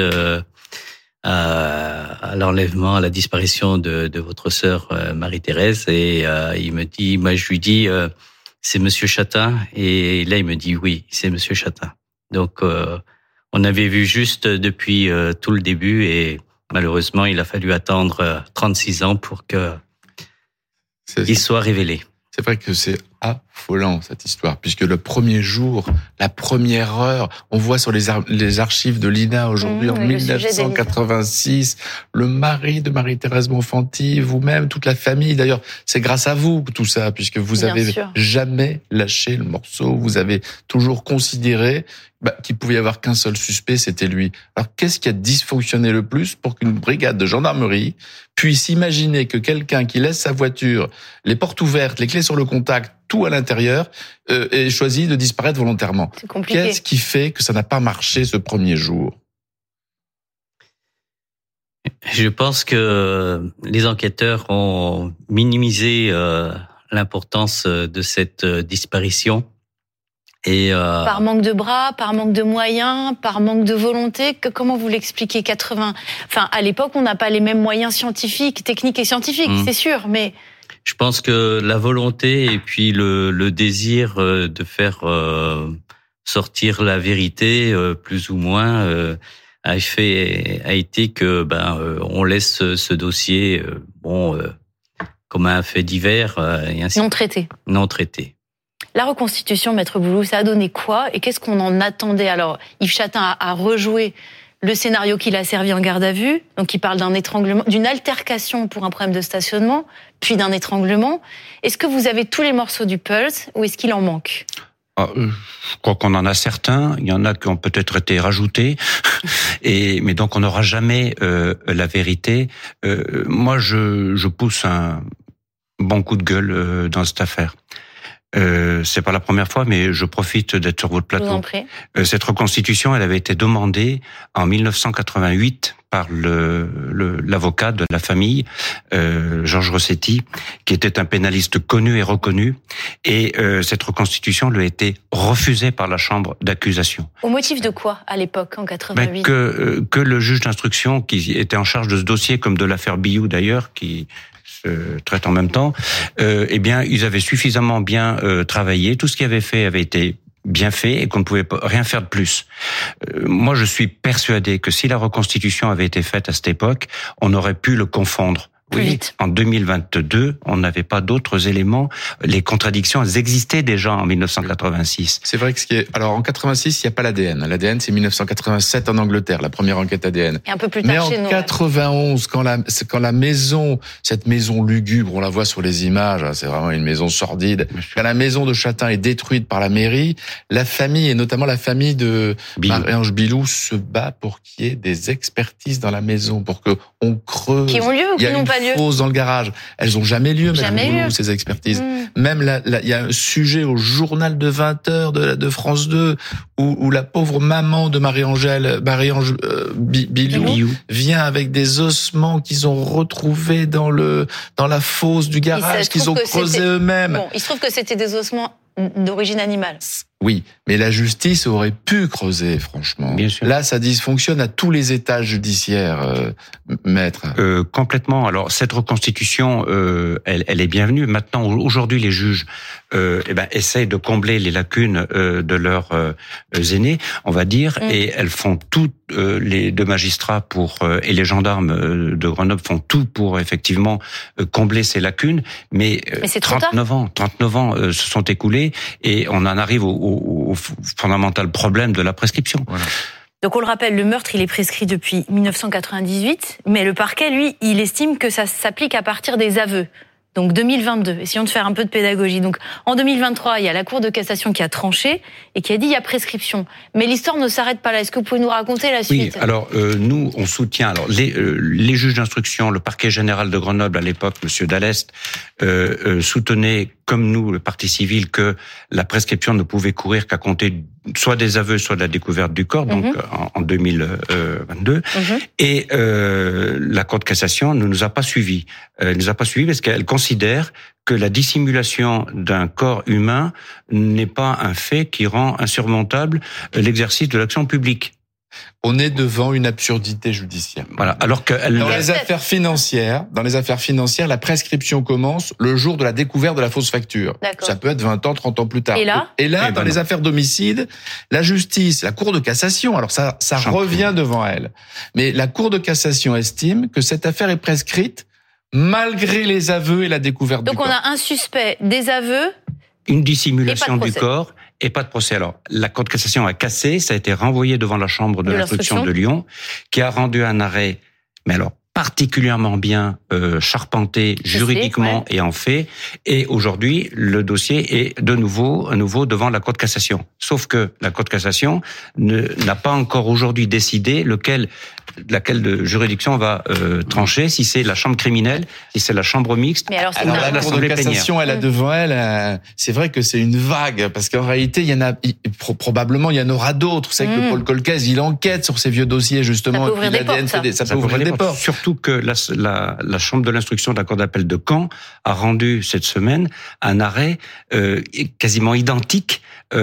[SPEAKER 13] à l'enlèvement, à la disparition de votre sœur Marie-Thérèse. Et il me dit, moi je lui dis, c'est Monsieur Chatin. Et là il me dit oui, c'est Monsieur Chatin. Donc on avait vu juste depuis tout le début et malheureusement il a fallu attendre 36 ans pour que il soit révélé.
[SPEAKER 9] C'est vrai que c'est affolant, cette histoire, puisque le premier jour, la première heure, on voit sur les archives de l'INA aujourd'hui, en 1986, le mari de Marie-Thérèse Bonfanti, vous-même, toute la famille. D'ailleurs, c'est grâce à vous tout ça, puisque vous avez jamais lâché le morceau, vous avez toujours considéré qu'il pouvait y avoir qu'un seul suspect, c'était lui. Alors, qu'est-ce qui a dysfonctionné le plus pour qu'une brigade de gendarmerie puisse imaginer que quelqu'un qui laisse sa voiture, les portes ouvertes, les clés sur le contact, tout à l'intérieur, ait choisi de disparaître volontairement?
[SPEAKER 1] C'est compliqué.
[SPEAKER 9] Qu'est-ce qui fait que ça n'a pas marché ce premier jour?
[SPEAKER 13] Je pense que les enquêteurs ont minimisé l'importance de cette disparition. Et
[SPEAKER 1] par manque de bras, par manque de moyens, par manque de volonté, comment vous l'expliquez? À l'époque, on n'a pas les mêmes moyens scientifiques, techniques et scientifiques, c'est sûr, mais
[SPEAKER 13] je pense que la volonté et puis le désir de faire sortir la vérité, plus ou moins, a été que on laisse ce dossier comme un fait divers et ainsi non traité.
[SPEAKER 1] La reconstitution, Maître Boulou, ça a donné quoi et qu'est-ce qu'on en attendait? Alors, Yves Chatin a rejoué le scénario qu'il a servi en garde à vue. Donc, il parle d'un étranglement, d'une altercation pour un problème de stationnement, puis d'un étranglement. Est-ce que vous avez tous les morceaux du puzzle ou est-ce qu'il en manque?
[SPEAKER 12] Je crois qu'on en a certains. Il y en a qui ont peut-être été rajoutés. Mais donc, on n'aura jamais la vérité. Moi, je pousse un bon coup de gueule dans cette affaire. C'est pas la première fois, mais je profite d'être sur votre plateau.
[SPEAKER 1] Je vous en prie.
[SPEAKER 12] Cette reconstitution, elle avait été demandée en 1988 par l'avocat de la famille, Georges Rossetti, qui était un pénaliste connu et reconnu. Et cette reconstitution lui a été refusée par la chambre d'accusation.
[SPEAKER 1] Au motif de quoi, à l'époque, en 88?
[SPEAKER 12] Que le juge d'instruction, qui était en charge de ce dossier, comme de l'affaire Biou d'ailleurs, qui traite en même temps, ils avaient suffisamment bien travaillé. Tout ce qu'ils avaient fait avait été bien fait et qu'on ne pouvait rien faire de plus. Moi, je suis persuadé que si la reconstitution avait été faite à cette époque, on aurait pu le confondre. Oui, en 2022, on n'avait pas d'autres éléments. Les contradictions, elles existaient déjà en 1986.
[SPEAKER 9] C'est vrai que alors en 86, il n'y a pas l'ADN. L'ADN, c'est 1987 en Angleterre, la première enquête ADN.
[SPEAKER 1] Et un peu plus tard
[SPEAKER 9] chez nous. Mais en 91, quand la maison, cette maison lugubre, on la voit sur les images, c'est vraiment une maison sordide. Quand la maison de Chatin est détruite par la mairie, la famille, et notamment la famille de Marie-Ange Bilou, se bat pour qu'il y ait des expertises dans la maison, pour qu'on creuse.
[SPEAKER 1] Qui ont lieu ou qui n'ont pas lieu?
[SPEAKER 9] Fosses dans le garage. Elles ont jamais lieu, Madame, ces expertises. Même il y a un sujet au journal de 20h de France 2 où la pauvre maman de Marie-Ange Bilou vient avec des ossements qu'ils ont retrouvés dans la fosse du garage qu'ils ont creusé eux-mêmes.
[SPEAKER 1] Bon, il se trouve que c'était des ossements d'origine animale.
[SPEAKER 9] Oui, mais la justice aurait pu creuser, franchement.
[SPEAKER 12] Bien sûr.
[SPEAKER 9] Là, ça dysfonctionne à tous les étages judiciaires, maître.
[SPEAKER 12] Complètement. Alors, cette reconstitution, elle est bienvenue. Maintenant, aujourd'hui, les juges essayent de combler les lacunes de leurs aînés, on va dire, et elles font tout, les deux magistrats et les gendarmes de Grenoble font tout pour effectivement combler ces lacunes. Mais
[SPEAKER 1] c'est 39
[SPEAKER 12] ans se sont écoulés et on en arrive au fondamental problème de la prescription.
[SPEAKER 9] Voilà.
[SPEAKER 1] Donc on le rappelle, le meurtre, il est prescrit depuis 1998, mais le parquet, lui, il estime que ça s'applique à partir des aveux. Donc 2022, essayons de faire un peu de pédagogie. Donc en 2023, il y a la Cour de cassation qui a tranché et qui a dit il y a prescription. Mais l'histoire ne s'arrête pas là. Est-ce que vous pouvez nous raconter la suite ?
[SPEAKER 12] Oui, alors nous, on soutient. Alors les juges d'instruction, le parquet général de Grenoble à l'époque, Monsieur Dallest, soutenait comme nous, le parti civil, que la prescription ne pouvait courir qu'à compter soit des aveux, soit de la découverte du corps, donc en 2022. Et la Cour de cassation ne nous a pas suivis. Elle nous a pas suivis parce qu'elle considère que la dissimulation d'un corps humain n'est pas un fait qui rend insurmontable l'exercice de l'action publique.
[SPEAKER 9] On est devant une absurdité judiciaire.
[SPEAKER 12] Voilà. Alors que
[SPEAKER 9] dans les affaires financières, la prescription commence le jour de la découverte de la fausse facture.
[SPEAKER 1] D'accord.
[SPEAKER 9] Ça peut être 20 ans, 30 ans plus tard.
[SPEAKER 1] Et là,
[SPEAKER 9] dans les affaires d'homicide, la justice, la Cour de cassation, alors ça revient devant elle. Mais la Cour de cassation estime que cette affaire est prescrite malgré les aveux et la découverte du corps.
[SPEAKER 1] Donc on a un suspect, des aveux,
[SPEAKER 12] une dissimulation du corps et pas de procès. Alors, la Cour de cassation a cassé, ça a été renvoyé devant la Chambre de l'instruction de Lyon, qui a rendu un arrêt, mais alors particulièrement bien charpenté juridiquement et en fait. Et aujourd'hui, le dossier est à nouveau devant la Cour de cassation. Sauf que la Cour de cassation n'a pas encore aujourd'hui décidé laquelle de juridiction va trancher, si c'est la chambre criminelle, si c'est la chambre mixte.
[SPEAKER 1] Mais alors,
[SPEAKER 9] la Cour de cassation, elle a devant elle, c'est vrai que c'est une vague, parce qu'en réalité, probablement il y en aura d'autres. C'est que le Paul Colquez, il enquête sur ces vieux dossiers, justement.
[SPEAKER 1] Ça peut ouvrir des portes,
[SPEAKER 9] ça peut ouvrir des portes.
[SPEAKER 12] Surtout que la chambre de l'instruction de la Cour d'appel de Caen a rendu cette semaine un arrêt quasiment identique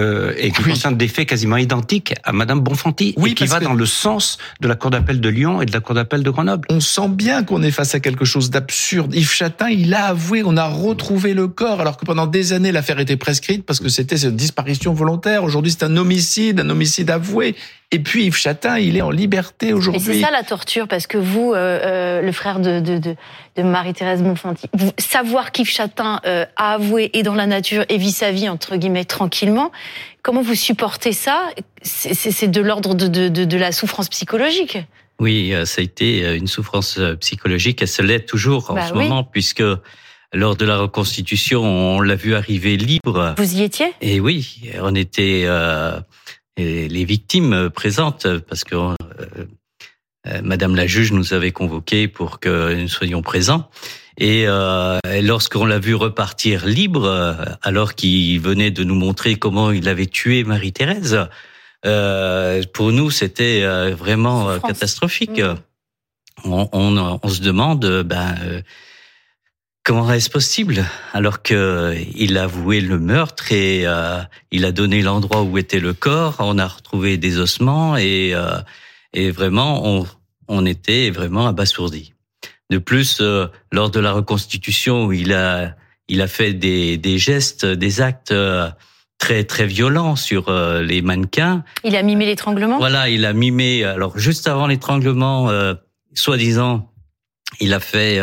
[SPEAKER 12] et qui concerne des faits quasiment identiques à Madame Bonfanti, et qui va dans le sens de la Cour d'appel de Lyon et de la Cour d'appel de Grenoble.
[SPEAKER 9] On sent bien qu'on est face à quelque chose d'absurde. Yves Chatin, il a avoué, on a retrouvé le corps, alors que pendant des années, l'affaire était prescrite parce que c'était une disparition volontaire. Aujourd'hui, c'est un homicide avoué. Et puis Yves Chatin, il est en liberté aujourd'hui.
[SPEAKER 1] Et c'est ça la torture, parce que vous, le frère de Marie-Thérèse Bonfanti, savoir qu'Yves Chatin a avoué et dans la nature et vit sa vie entre guillemets tranquillement, comment vous supportez ça ? C'est de l'ordre de la souffrance psychologique.
[SPEAKER 13] Oui, ça a été une souffrance psychologique, elle se l'est toujours en ce moment, puisque lors de la reconstitution, on l'a vu arriver libre.
[SPEAKER 1] Vous y étiez ?
[SPEAKER 13] Et oui, on était les victimes présentes, parce que Madame la juge nous avait convoqués pour que nous soyons présents. Et lorsqu'on l'a vu repartir libre, alors qu'il venait de nous montrer comment il avait tué Marie-Thérèse, pour nous c'était vraiment catastrophique. On se demande, comment est-ce possible, alors que il a avoué le meurtre et il a donné l'endroit où était le corps, on a retrouvé des ossements et vraiment on était vraiment abasourdis. De plus, lors de la reconstitution, où il a fait des gestes, des actes très très violents sur les mannequins.
[SPEAKER 1] Il a mimé l'étranglement.
[SPEAKER 13] Voilà, il a mimé. Alors juste avant l'étranglement, soi-disant, il a fait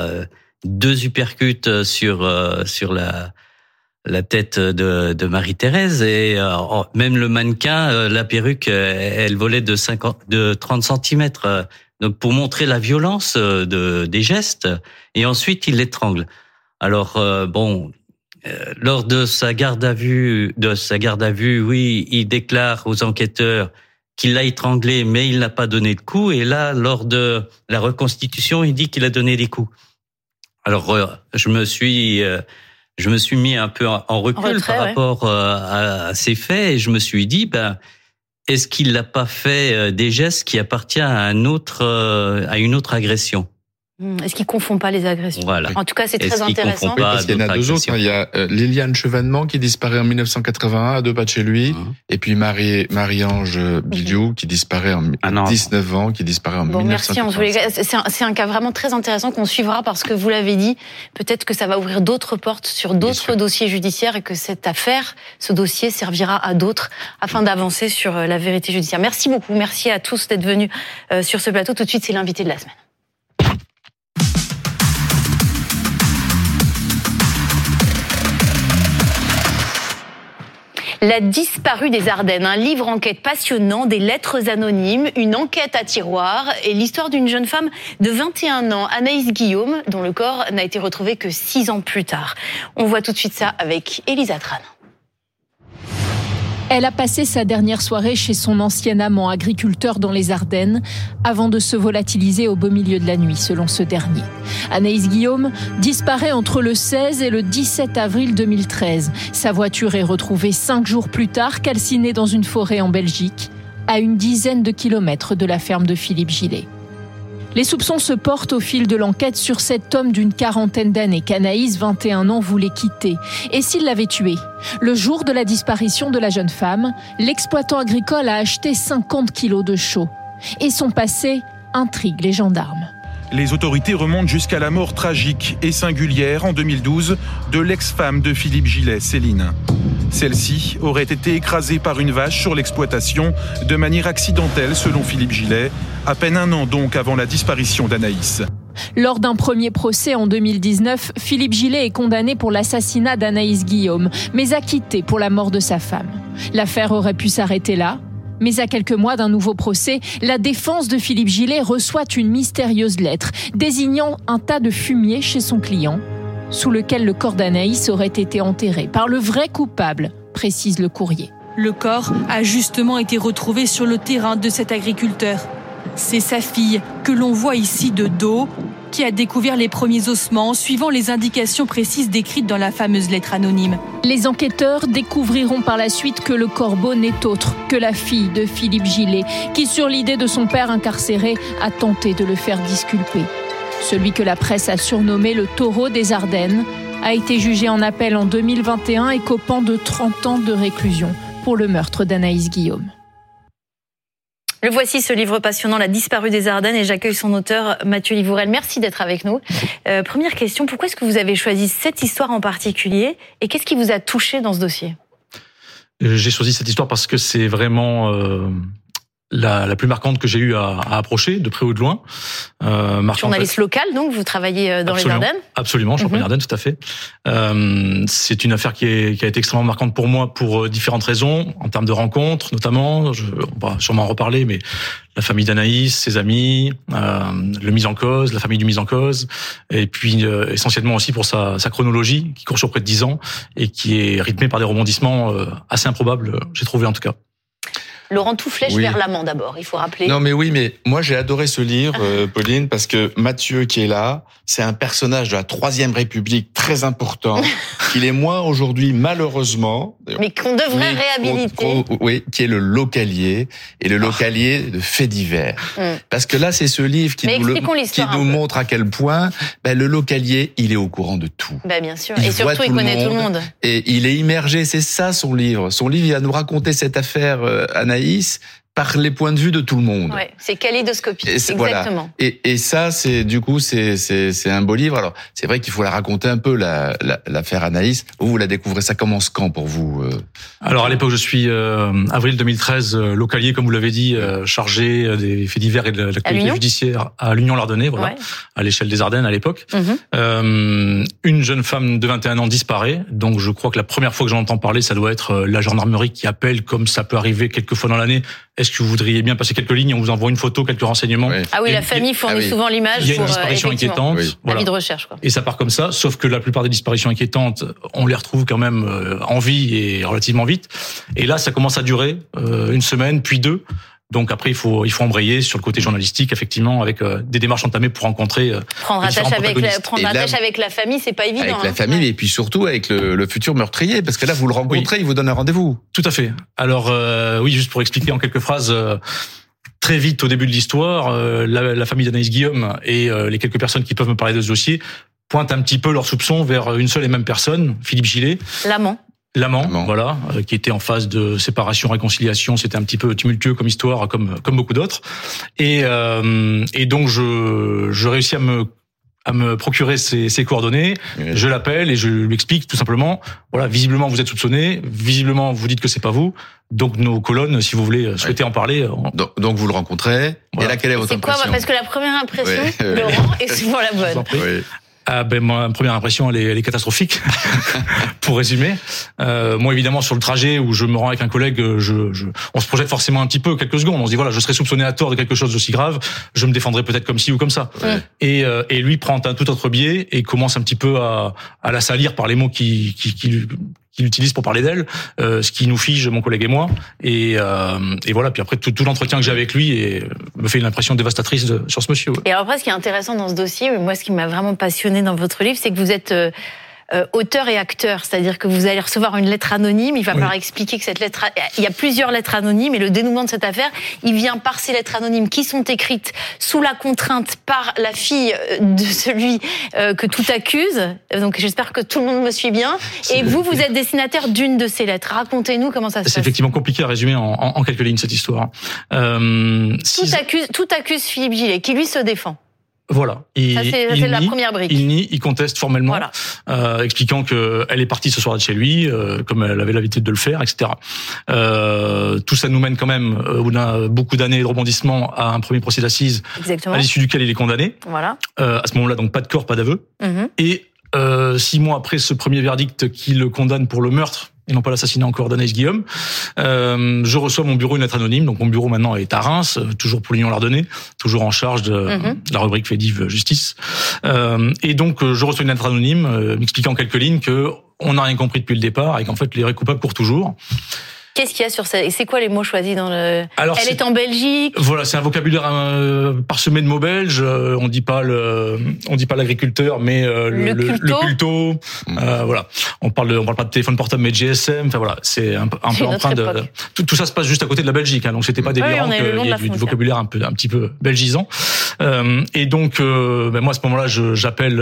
[SPEAKER 13] 2 uppercuts sur la tête de Marie-Thérèse, et même le mannequin, la perruque, elle volait de 30 centimètres. Donc pour montrer la violence des gestes, et ensuite il l'étrangle. Alors lors de sa garde à vue, oui, il déclare aux enquêteurs qu'il l'a étranglé, mais il n'a pas donné de coup. Et là, lors de la reconstitution, il dit qu'il a donné des coups. Alors je me suis mis un peu en recul par rapport à ces faits, et je me suis dit, est-ce qu'il n'a pas fait des gestes qui appartiennent à une autre agression ?
[SPEAKER 1] Est-ce qu'il ne confond pas les agressions?
[SPEAKER 13] Voilà.
[SPEAKER 1] En tout cas, c'est très intéressant.
[SPEAKER 9] Parce qu'il y en a 2 autres. Il y a Liliane Chevènement qui disparaît en 1981 à 2 pas de chez lui. Et puis Marie-Ange Bidiou qui disparaît en 19 ans, qui disparaît en 1980.
[SPEAKER 1] Merci. C'est un cas vraiment très intéressant qu'on suivra parce que vous l'avez dit, peut-être que ça va ouvrir d'autres portes sur d'autres dossiers judiciaires et que cette affaire, ce dossier servira à d'autres afin d'avancer sur la vérité judiciaire. Merci beaucoup. Merci à tous d'être venus sur ce plateau. Tout de suite, c'est l'invité de la semaine. La disparue des Ardennes, un livre enquête passionnant, des lettres anonymes, une enquête à tiroir et l'histoire d'une jeune femme de 21 ans, Anaïs Guillaume, dont le corps n'a été retrouvé que 6 ans plus tard. On voit tout de suite ça avec Elisa Tran.
[SPEAKER 2] Elle a passé sa dernière soirée chez son ancien amant agriculteur dans les Ardennes avant de se volatiliser au beau milieu de la nuit, selon ce dernier. Anaïs Guillaume disparaît entre le 16 et le 17 avril 2013. Sa voiture est retrouvée 5 jours plus tard, calcinée dans une forêt en Belgique, à une dizaine de kilomètres de la ferme de Philippe Gillet. Les soupçons se portent au fil de l'enquête sur cet homme d'une quarantaine d'années qu'Anaïs, 21 ans, voulait quitter. Et s'il l'avait tué? Le jour de la disparition de la jeune femme, l'exploitant agricole a acheté 50 kilos de chaux. Et son passé intrigue les gendarmes.
[SPEAKER 14] Les autorités remontent jusqu'à la mort tragique et singulière en 2012 de l'ex-femme de Philippe Gillet, Céline. Celle-ci aurait été écrasée par une vache sur l'exploitation de manière accidentelle, selon Philippe Gillet, à peine 1 an donc avant la disparition d'Anaïs.
[SPEAKER 2] Lors d'un premier procès en 2019, Philippe Gillet est condamné pour l'assassinat d'Anaïs Guillaume, mais acquitté pour la mort de sa femme. L'affaire aurait pu s'arrêter là. Mais à quelques mois d'un nouveau procès, la défense de Philippe Gillet reçoit une mystérieuse lettre désignant un tas de fumier chez son client, sous lequel le corps d'Anaïs aurait été enterré par le vrai coupable, précise le courrier.
[SPEAKER 15] Le corps a justement été retrouvé sur le terrain de cet agriculteur. C'est sa fille, que l'on voit ici de dos, qui a découvert les premiers ossements suivant les indications précises décrites dans la fameuse lettre anonyme.
[SPEAKER 2] Les enquêteurs découvriront par la suite que le corbeau n'est autre que la fille de Philippe Gillet, qui, sur l'idée de son père incarcéré, a tenté de le faire disculper. Celui que la presse a surnommé le taureau des Ardennes a été jugé en appel en 2021 et copant de 30 ans de réclusion pour le meurtre d'Anaïs Guillaume.
[SPEAKER 1] Le voici, ce livre passionnant, La disparue des Ardennes, et j'accueille son auteur, Mathieu Livourel. Merci d'être avec nous. Première question, pourquoi est-ce que vous avez choisi cette histoire en particulier et qu'est-ce qui vous a touché dans ce dossier?
[SPEAKER 16] J'ai choisi cette histoire parce que c'est vraiment la plus marquante que j'ai eu à approcher, de près ou de loin.
[SPEAKER 1] Journaliste local, donc, vous travaillez dans les Ardennes?
[SPEAKER 16] Absolument, Champagne-Ardenne, tout à fait. C'est une affaire qui a été extrêmement marquante pour moi pour différentes raisons, en termes de rencontres notamment, on va sûrement en reparler, mais la famille d'Anaïs, ses amis, le mis en cause, la famille du mis en cause, et puis essentiellement aussi pour sa chronologie, qui court sur près de 10 ans, et qui est rythmée par des rebondissements assez improbables, j'ai trouvé en tout cas.
[SPEAKER 1] Laurent, tout flèche vers l'amant d'abord, il faut rappeler.
[SPEAKER 9] Non mais oui, mais moi j'ai adoré ce livre, Pauline, parce que Mathieu qui est là, c'est un personnage de la Troisième République très important, qu'il est moins aujourd'hui malheureusement.
[SPEAKER 1] Mais qu'on devrait réhabiliter.
[SPEAKER 9] Oui, qui est le localier, et le localier de faits divers. Parce que là c'est ce livre qui nous montre à quel point le localier, il est au courant de tout.
[SPEAKER 1] Bien sûr, et surtout il connaît tout le monde.
[SPEAKER 9] Et il est immergé, c'est ça son livre. Son livre, il va nous raconter cette affaire Anaïs par les points de vue de tout le monde.
[SPEAKER 1] Ouais, c'est kaléidoscopique, exactement.
[SPEAKER 9] Voilà. Et ça, c'est un beau livre. Alors, c'est vrai qu'il faut la raconter un peu, l'affaire Anaïs. Vous la découvrez, ça commence quand pour vous?
[SPEAKER 16] Alors, à l'époque, je suis avril 2013, localier, comme vous l'avez dit, chargé des faits divers et de l'actualité judiciaire à l'Union-Lardonnais, voilà, à l'échelle des Ardennes à l'époque. Une jeune femme de 21 ans disparaît, donc je crois que la première fois que j'en entends parler, ça doit être la gendarmerie qui appelle, comme ça peut arriver quelques fois dans l'année. Est-ce que vous voudriez bien passer quelques lignes? On vous envoie une photo, quelques renseignements.
[SPEAKER 1] Ah oui, la famille fournit souvent l'image.
[SPEAKER 16] Il y a une disparition inquiétante.
[SPEAKER 1] Voilà. Avis de recherche, quoi.
[SPEAKER 16] Et ça part comme ça, sauf que la plupart des disparitions inquiétantes, on les retrouve quand même en vie et relativement vite. Et là, ça commence à durer une semaine, puis 2. Donc après, il faut embrayer sur le côté journalistique, effectivement, avec des démarches entamées pour rencontrer
[SPEAKER 1] prendre attache avec la famille, c'est pas évident.
[SPEAKER 9] Avec la famille, et puis surtout avec le futur meurtrier, parce que là, vous le rencontrez, il vous donne un rendez-vous.
[SPEAKER 16] Tout à fait. Alors oui, juste pour expliquer en quelques phrases, très vite, au début de l'histoire, la famille d'Anaïs Guillaume et les quelques personnes qui peuvent me parler de ce dossier pointent un petit peu leurs soupçons vers une seule et même personne, Philippe Gillet. L'amant, voilà, qui était en phase de séparation-réconciliation. C'était un petit peu tumultueux comme histoire, comme beaucoup d'autres. Et donc je réussis à me procurer ses coordonnées. Oui. Je l'appelle et je lui explique tout simplement, voilà, visiblement vous êtes soupçonné, visiblement vous dites que c'est pas vous. Donc nos colonnes, si vous voulez souhaiter en parler.
[SPEAKER 9] Donc vous le rencontrez. Voilà. Et là, quelle est votre impression ?
[SPEAKER 1] C'est quoi ? Parce que la première impression, Laurent, est souvent la bonne.
[SPEAKER 16] Ah ben ma première impression elle est catastrophique pour résumer. Moi évidemment sur le trajet où je me rends avec un collègue, on se projette forcément un petit peu quelques secondes. On se dit voilà, je serais soupçonné à tort de quelque chose d'aussi grave, je me défendrais peut-être comme ci ou comme ça. Ouais. Et lui prend un tout autre biais et commence un petit peu à la salir par les mots qu'il utilise pour parler d'elle, ce qui nous fige mon collègue et moi. Et voilà. Puis après tout l'entretien que j'ai avec lui me fait une impression dévastatrice sur ce monsieur. Ouais.
[SPEAKER 1] Et alors après, ce qui est intéressant dans ce dossier, moi, ce qui m'a vraiment passionné dans votre livre, c'est que vous êtes auteur et acteur, c'est-à-dire que vous allez recevoir une lettre anonyme, il va falloir expliquer que cette lettre, il y a plusieurs lettres anonymes et le dénouement de cette affaire, il vient par ces lettres anonymes qui sont écrites sous la contrainte par la fille de celui que tout accuse. Donc j'espère que tout le monde me suit bien. Et vous êtes destinataire d'une de ces lettres. Racontez-nous comment ça se passe.
[SPEAKER 16] C'est effectivement compliqué à résumer en quelques lignes cette histoire.
[SPEAKER 1] Tout accuse Philippe Gillet, qui lui se défend.
[SPEAKER 16] Voilà.
[SPEAKER 1] C'est la première brique.
[SPEAKER 16] Il nie, il conteste formellement, expliquant que elle est partie ce soir de chez lui, comme elle avait l'habitude de le faire, etc. Tout ça nous mène quand même, au bout d'un beaucoup d'années de rebondissement, à un premier procès d'assises, à l'issue duquel il est condamné.
[SPEAKER 1] Voilà.
[SPEAKER 16] À ce moment-là, donc pas de corps, pas d'aveu. Et 6 mois après ce premier verdict qui le condamne pour le meurtre et non pas l'assassinat encore d'Anaïs Guillaume, je reçois à mon bureau une lettre anonyme. Donc mon bureau maintenant est à Reims, toujours pour l'Union Lardonnais, toujours en charge de la rubrique FEDIV Justice. Et donc je reçois une lettre anonyme m'expliquant en quelques lignes que on n'a rien compris depuis le départ et qu'en fait les vrais coupables courent toujours.
[SPEAKER 1] Qu'est-ce qu'il y a sur ça ? Et c'est quoi les mots choisis dans le... Alors, elle est en Belgique.
[SPEAKER 16] Voilà, c'est un vocabulaire parsemé de mots belges. On dit pas l'agriculteur, mais le culto. Voilà. On parle pas de téléphone portable, mais de GSM. Enfin voilà, c'est un peu empreint de. Tout ça se passe juste à côté de la Belgique, hein, donc c'était pas délirant qu'il y ait du vocabulaire un petit peu belgisant. Et donc, moi à ce moment-là, j'appelle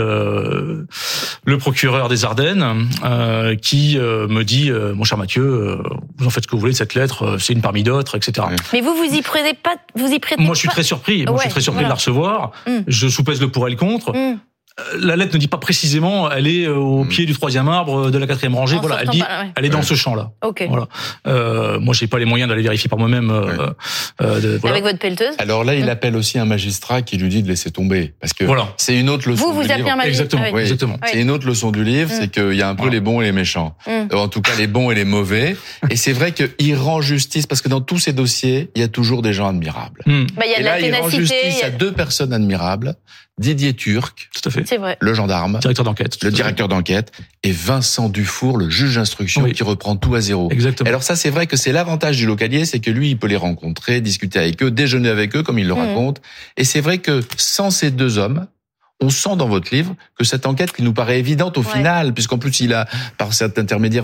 [SPEAKER 16] le procureur des Ardennes, qui me dit, mon cher Mathieu, vous en faites ce que vous voulez de cette lettre, c'est une parmi d'autres, etc.
[SPEAKER 1] Mais vous y prêtez pas,
[SPEAKER 16] Moi, je suis très surpris. Je suis très surpris de la recevoir. Je soupèse le pour et le contre. La lettre ne dit pas précisément, elle est au pied du 3e arbre de la 4e rangée. Voilà, elle dit, elle est dans ce champ-là.
[SPEAKER 1] Okay.
[SPEAKER 16] Voilà. Moi, j'ai pas les moyens d'aller vérifier par moi-même.
[SPEAKER 1] Voilà. Avec votre pelleteuse.
[SPEAKER 9] Alors là, il appelle aussi un magistrat qui lui dit de laisser tomber, parce que c'est une autre leçon.
[SPEAKER 1] Vous appelez un magistrat.
[SPEAKER 16] Exactement.
[SPEAKER 9] C'est une autre leçon du livre, c'est qu'il y a un peu les bons et les méchants. En tout cas, les bons et les mauvais. Et c'est vrai qu'il rend justice, parce que dans tous ces dossiers, il y a toujours des gens admirables.
[SPEAKER 1] Il y a de la ténacité.
[SPEAKER 9] Il rend justice à 2 personnes admirables. Didier Turc,
[SPEAKER 16] tout à fait.
[SPEAKER 1] C'est vrai.
[SPEAKER 9] Le gendarme,
[SPEAKER 16] le
[SPEAKER 9] directeur d'enquête, et Vincent Dufour, le juge d'instruction, qui reprend tout à zéro.
[SPEAKER 16] Exactement.
[SPEAKER 9] Alors ça, c'est vrai que c'est l'avantage du localier, c'est que lui, il peut les rencontrer, discuter avec eux, déjeuner avec eux, comme il le raconte. Et c'est vrai que sans ces 2 hommes, on sent dans votre livre que cette enquête qui nous paraît évidente au final, puisqu'en plus il a, par cet intermédiaire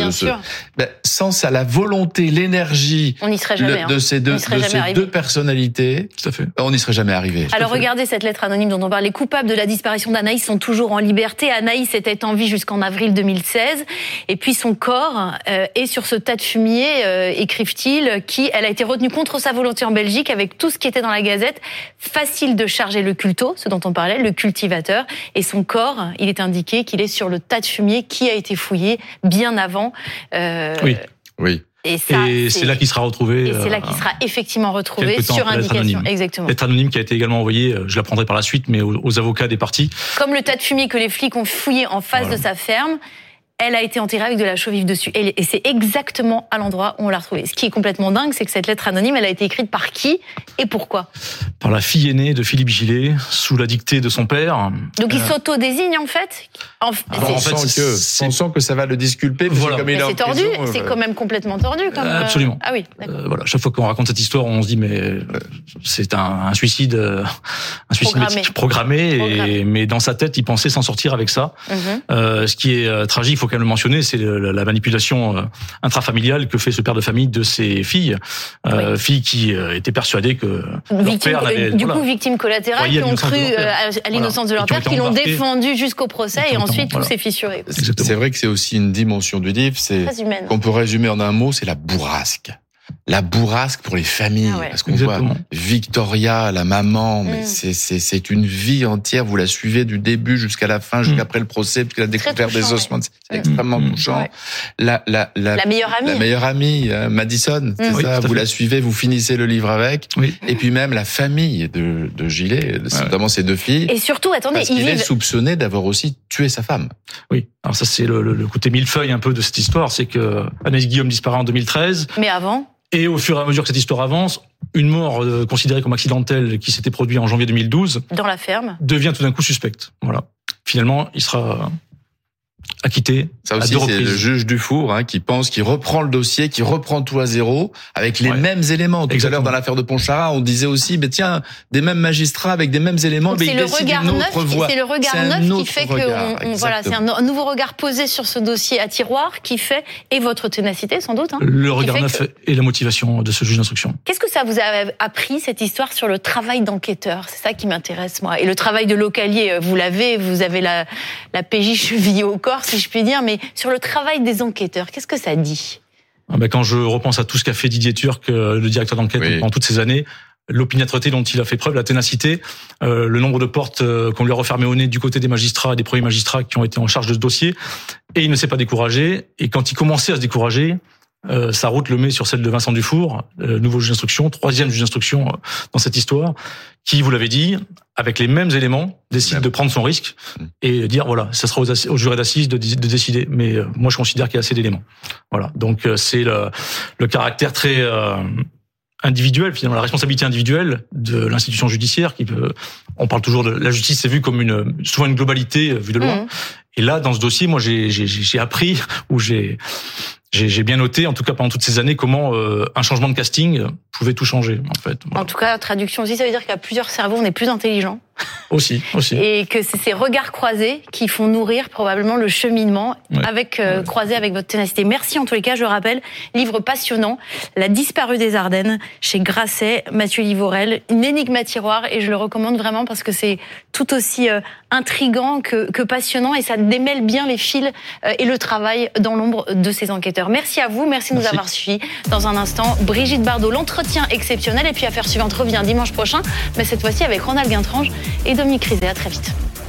[SPEAKER 9] sans ça, la volonté, l'énergie de ces 2 personnalités,
[SPEAKER 16] tout à fait.
[SPEAKER 9] On n'y serait jamais arrivé.
[SPEAKER 1] Alors regardez cette lettre anonyme dont on parle. Les coupables de la disparition d'Anaïs sont toujours en liberté. Anaïs était en vie jusqu'en avril 2016. Et puis son corps est sur ce tas de fumier, écrivent-ils, elle a été retenue contre sa volonté en Belgique avec tout ce qui était dans la gazette. Facile de charger le culto, ce dont on parlait, le cultivateur, et son corps, il est indiqué qu'il est sur le tas de fumier qui a été fouillé bien avant.
[SPEAKER 9] Oui.
[SPEAKER 1] Et
[SPEAKER 16] c'est là qu'il sera retrouvé.
[SPEAKER 1] Et c'est là qu'il sera effectivement retrouvé sur indication. Exactement.
[SPEAKER 16] Lettre anonyme qui a été également envoyée, je l'apprendrai par la suite, mais aux avocats des parties.
[SPEAKER 1] Comme le tas de fumier que les flics ont fouillé en face de sa ferme. Elle a été enterrée avec de la chaux vive dessus. Et c'est exactement à l'endroit où on l'a retrouvée. Ce qui est complètement dingue, c'est que cette lettre anonyme, elle a été écrite par qui et pourquoi ?
[SPEAKER 16] Par la fille aînée de Philippe Gillet, sous la dictée de son père.
[SPEAKER 1] Donc il s'auto-désigne en fait ?
[SPEAKER 9] On sent que ça va le disculper.
[SPEAKER 16] Voilà.
[SPEAKER 9] Comme il est
[SPEAKER 1] c'est tordu, c'est quand même complètement tordu.
[SPEAKER 16] Absolument.
[SPEAKER 1] Ah oui.
[SPEAKER 16] Voilà. Chaque fois qu'on raconte cette histoire, on se dit mais c'est un suicide programmé. Mais dans sa tête, il pensait s'en sortir avec ça. Ce qui est tragique, il faut quand même le mentionner, c'est la manipulation intrafamiliale que fait ce père de famille de ses filles. Filles qui étaient persuadées que leur père n'avait...
[SPEAKER 1] victimes collatérales, qui ont cru à l'innocence de leur père, qui l'ont défendu jusqu'au procès, et ensuite tout s'est fissuré.
[SPEAKER 9] C'est vrai que c'est aussi une dimension du livre, qu'on peut résumer en un mot, c'est la bourrasque. La bourrasque pour les familles, parce qu'on voit Victoria, la maman, mais c'est une vie entière. Vous la suivez du début jusqu'à la fin, jusqu'après le procès, parce qu'elle a découvert des ossements. C'est extrêmement touchant. La meilleure amie, Madison, c'est ça. Vous la suivez, vous finissez le livre avec. Et puis même la famille de Gillet, notamment ses 2 filles.
[SPEAKER 1] Et surtout, attendez,
[SPEAKER 9] il est soupçonné d'avoir aussi tué sa femme.
[SPEAKER 16] Oui. Alors ça, c'est le côté millefeuille un peu de cette histoire, c'est que Anaïs Guillaume disparaît en 2013.
[SPEAKER 1] Mais avant.
[SPEAKER 16] Et au fur et à mesure que cette histoire avance, une mort considérée comme accidentelle qui s'était produite en janvier 2012
[SPEAKER 1] dans la ferme
[SPEAKER 16] devient tout d'un coup suspecte. Voilà. Finalement, il sera acquitté.
[SPEAKER 9] Ça aussi, c'est le juge Dufour qui pense, qui reprend le dossier, qui reprend tout à zéro avec les mêmes éléments. Tout à l'heure, dans l'affaire de Pontcharrat, on disait aussi, tiens, des mêmes magistrats avec des mêmes éléments.
[SPEAKER 1] C'est le regard neuf qui fait que, c'est un nouveau regard posé sur ce dossier à tiroir qui fait, et votre ténacité sans doute.
[SPEAKER 16] Le regard neuf et la motivation de ce juge d'instruction.
[SPEAKER 1] Qu'est-ce que ça vous a appris, cette histoire, sur le travail d'enquêteur? C'est ça qui m'intéresse, moi. Et le travail de localier, vous avez la PJ chevillée au corps, si je puis dire, mais sur le travail des enquêteurs, qu'est-ce que ça dit?
[SPEAKER 16] Quand je repense à tout ce qu'a fait Didier Turc, le directeur d'enquête, pendant toutes ces années, l'opiniâtreté dont il a fait preuve, la ténacité, le nombre de portes qu'on lui a refermées au nez du côté des magistrats, des premiers magistrats qui ont été en charge de ce dossier, et il ne s'est pas découragé, et quand il commençait à se décourager, sa route le met sur celle de Vincent Dufour, nouveau juge d'instruction, 3e juge d'instruction dans cette histoire, qui, vous l'avez dit, avec les mêmes éléments, décide de prendre son risque et dire ça sera aux jurés d'assises de décider. Mais moi, je considère qu'il y a assez d'éléments. Voilà. Donc c'est le caractère très individuel, finalement, la responsabilité individuelle de l'institution judiciaire on parle toujours de la justice, c'est vu comme souvent une globalité vue de loin. Et là, dans ce dossier, moi, j'ai appris, ou j'ai bien noté, en tout cas pendant toutes ces années, comment un changement de casting pouvait tout changer, en fait. Voilà.
[SPEAKER 1] En tout cas, traduction aussi, ça veut dire qu'à plusieurs cerveaux, on est plus intelligent.
[SPEAKER 16] Aussi.
[SPEAKER 1] Et que c'est ces regards croisés qui font nourrir probablement le cheminement croisé avec votre ténacité. Merci en tous les cas, je rappelle, livre passionnant, La disparue des Ardennes, chez Grasset, Mathieu Livorel, une énigme à tiroir, et je le recommande vraiment parce que c'est tout aussi intriguant que passionnant, et ça démêle bien les fils et le travail dans l'ombre de ces enquêteurs. Merci à vous, merci de nous avoir suivis. Dans un instant, Brigitte Bardot, l'entretien exceptionnel, et puis Affaires suivantes revient dimanche prochain, mais cette fois-ci avec Ronald Guintrange et Dominique Rizet. À très vite.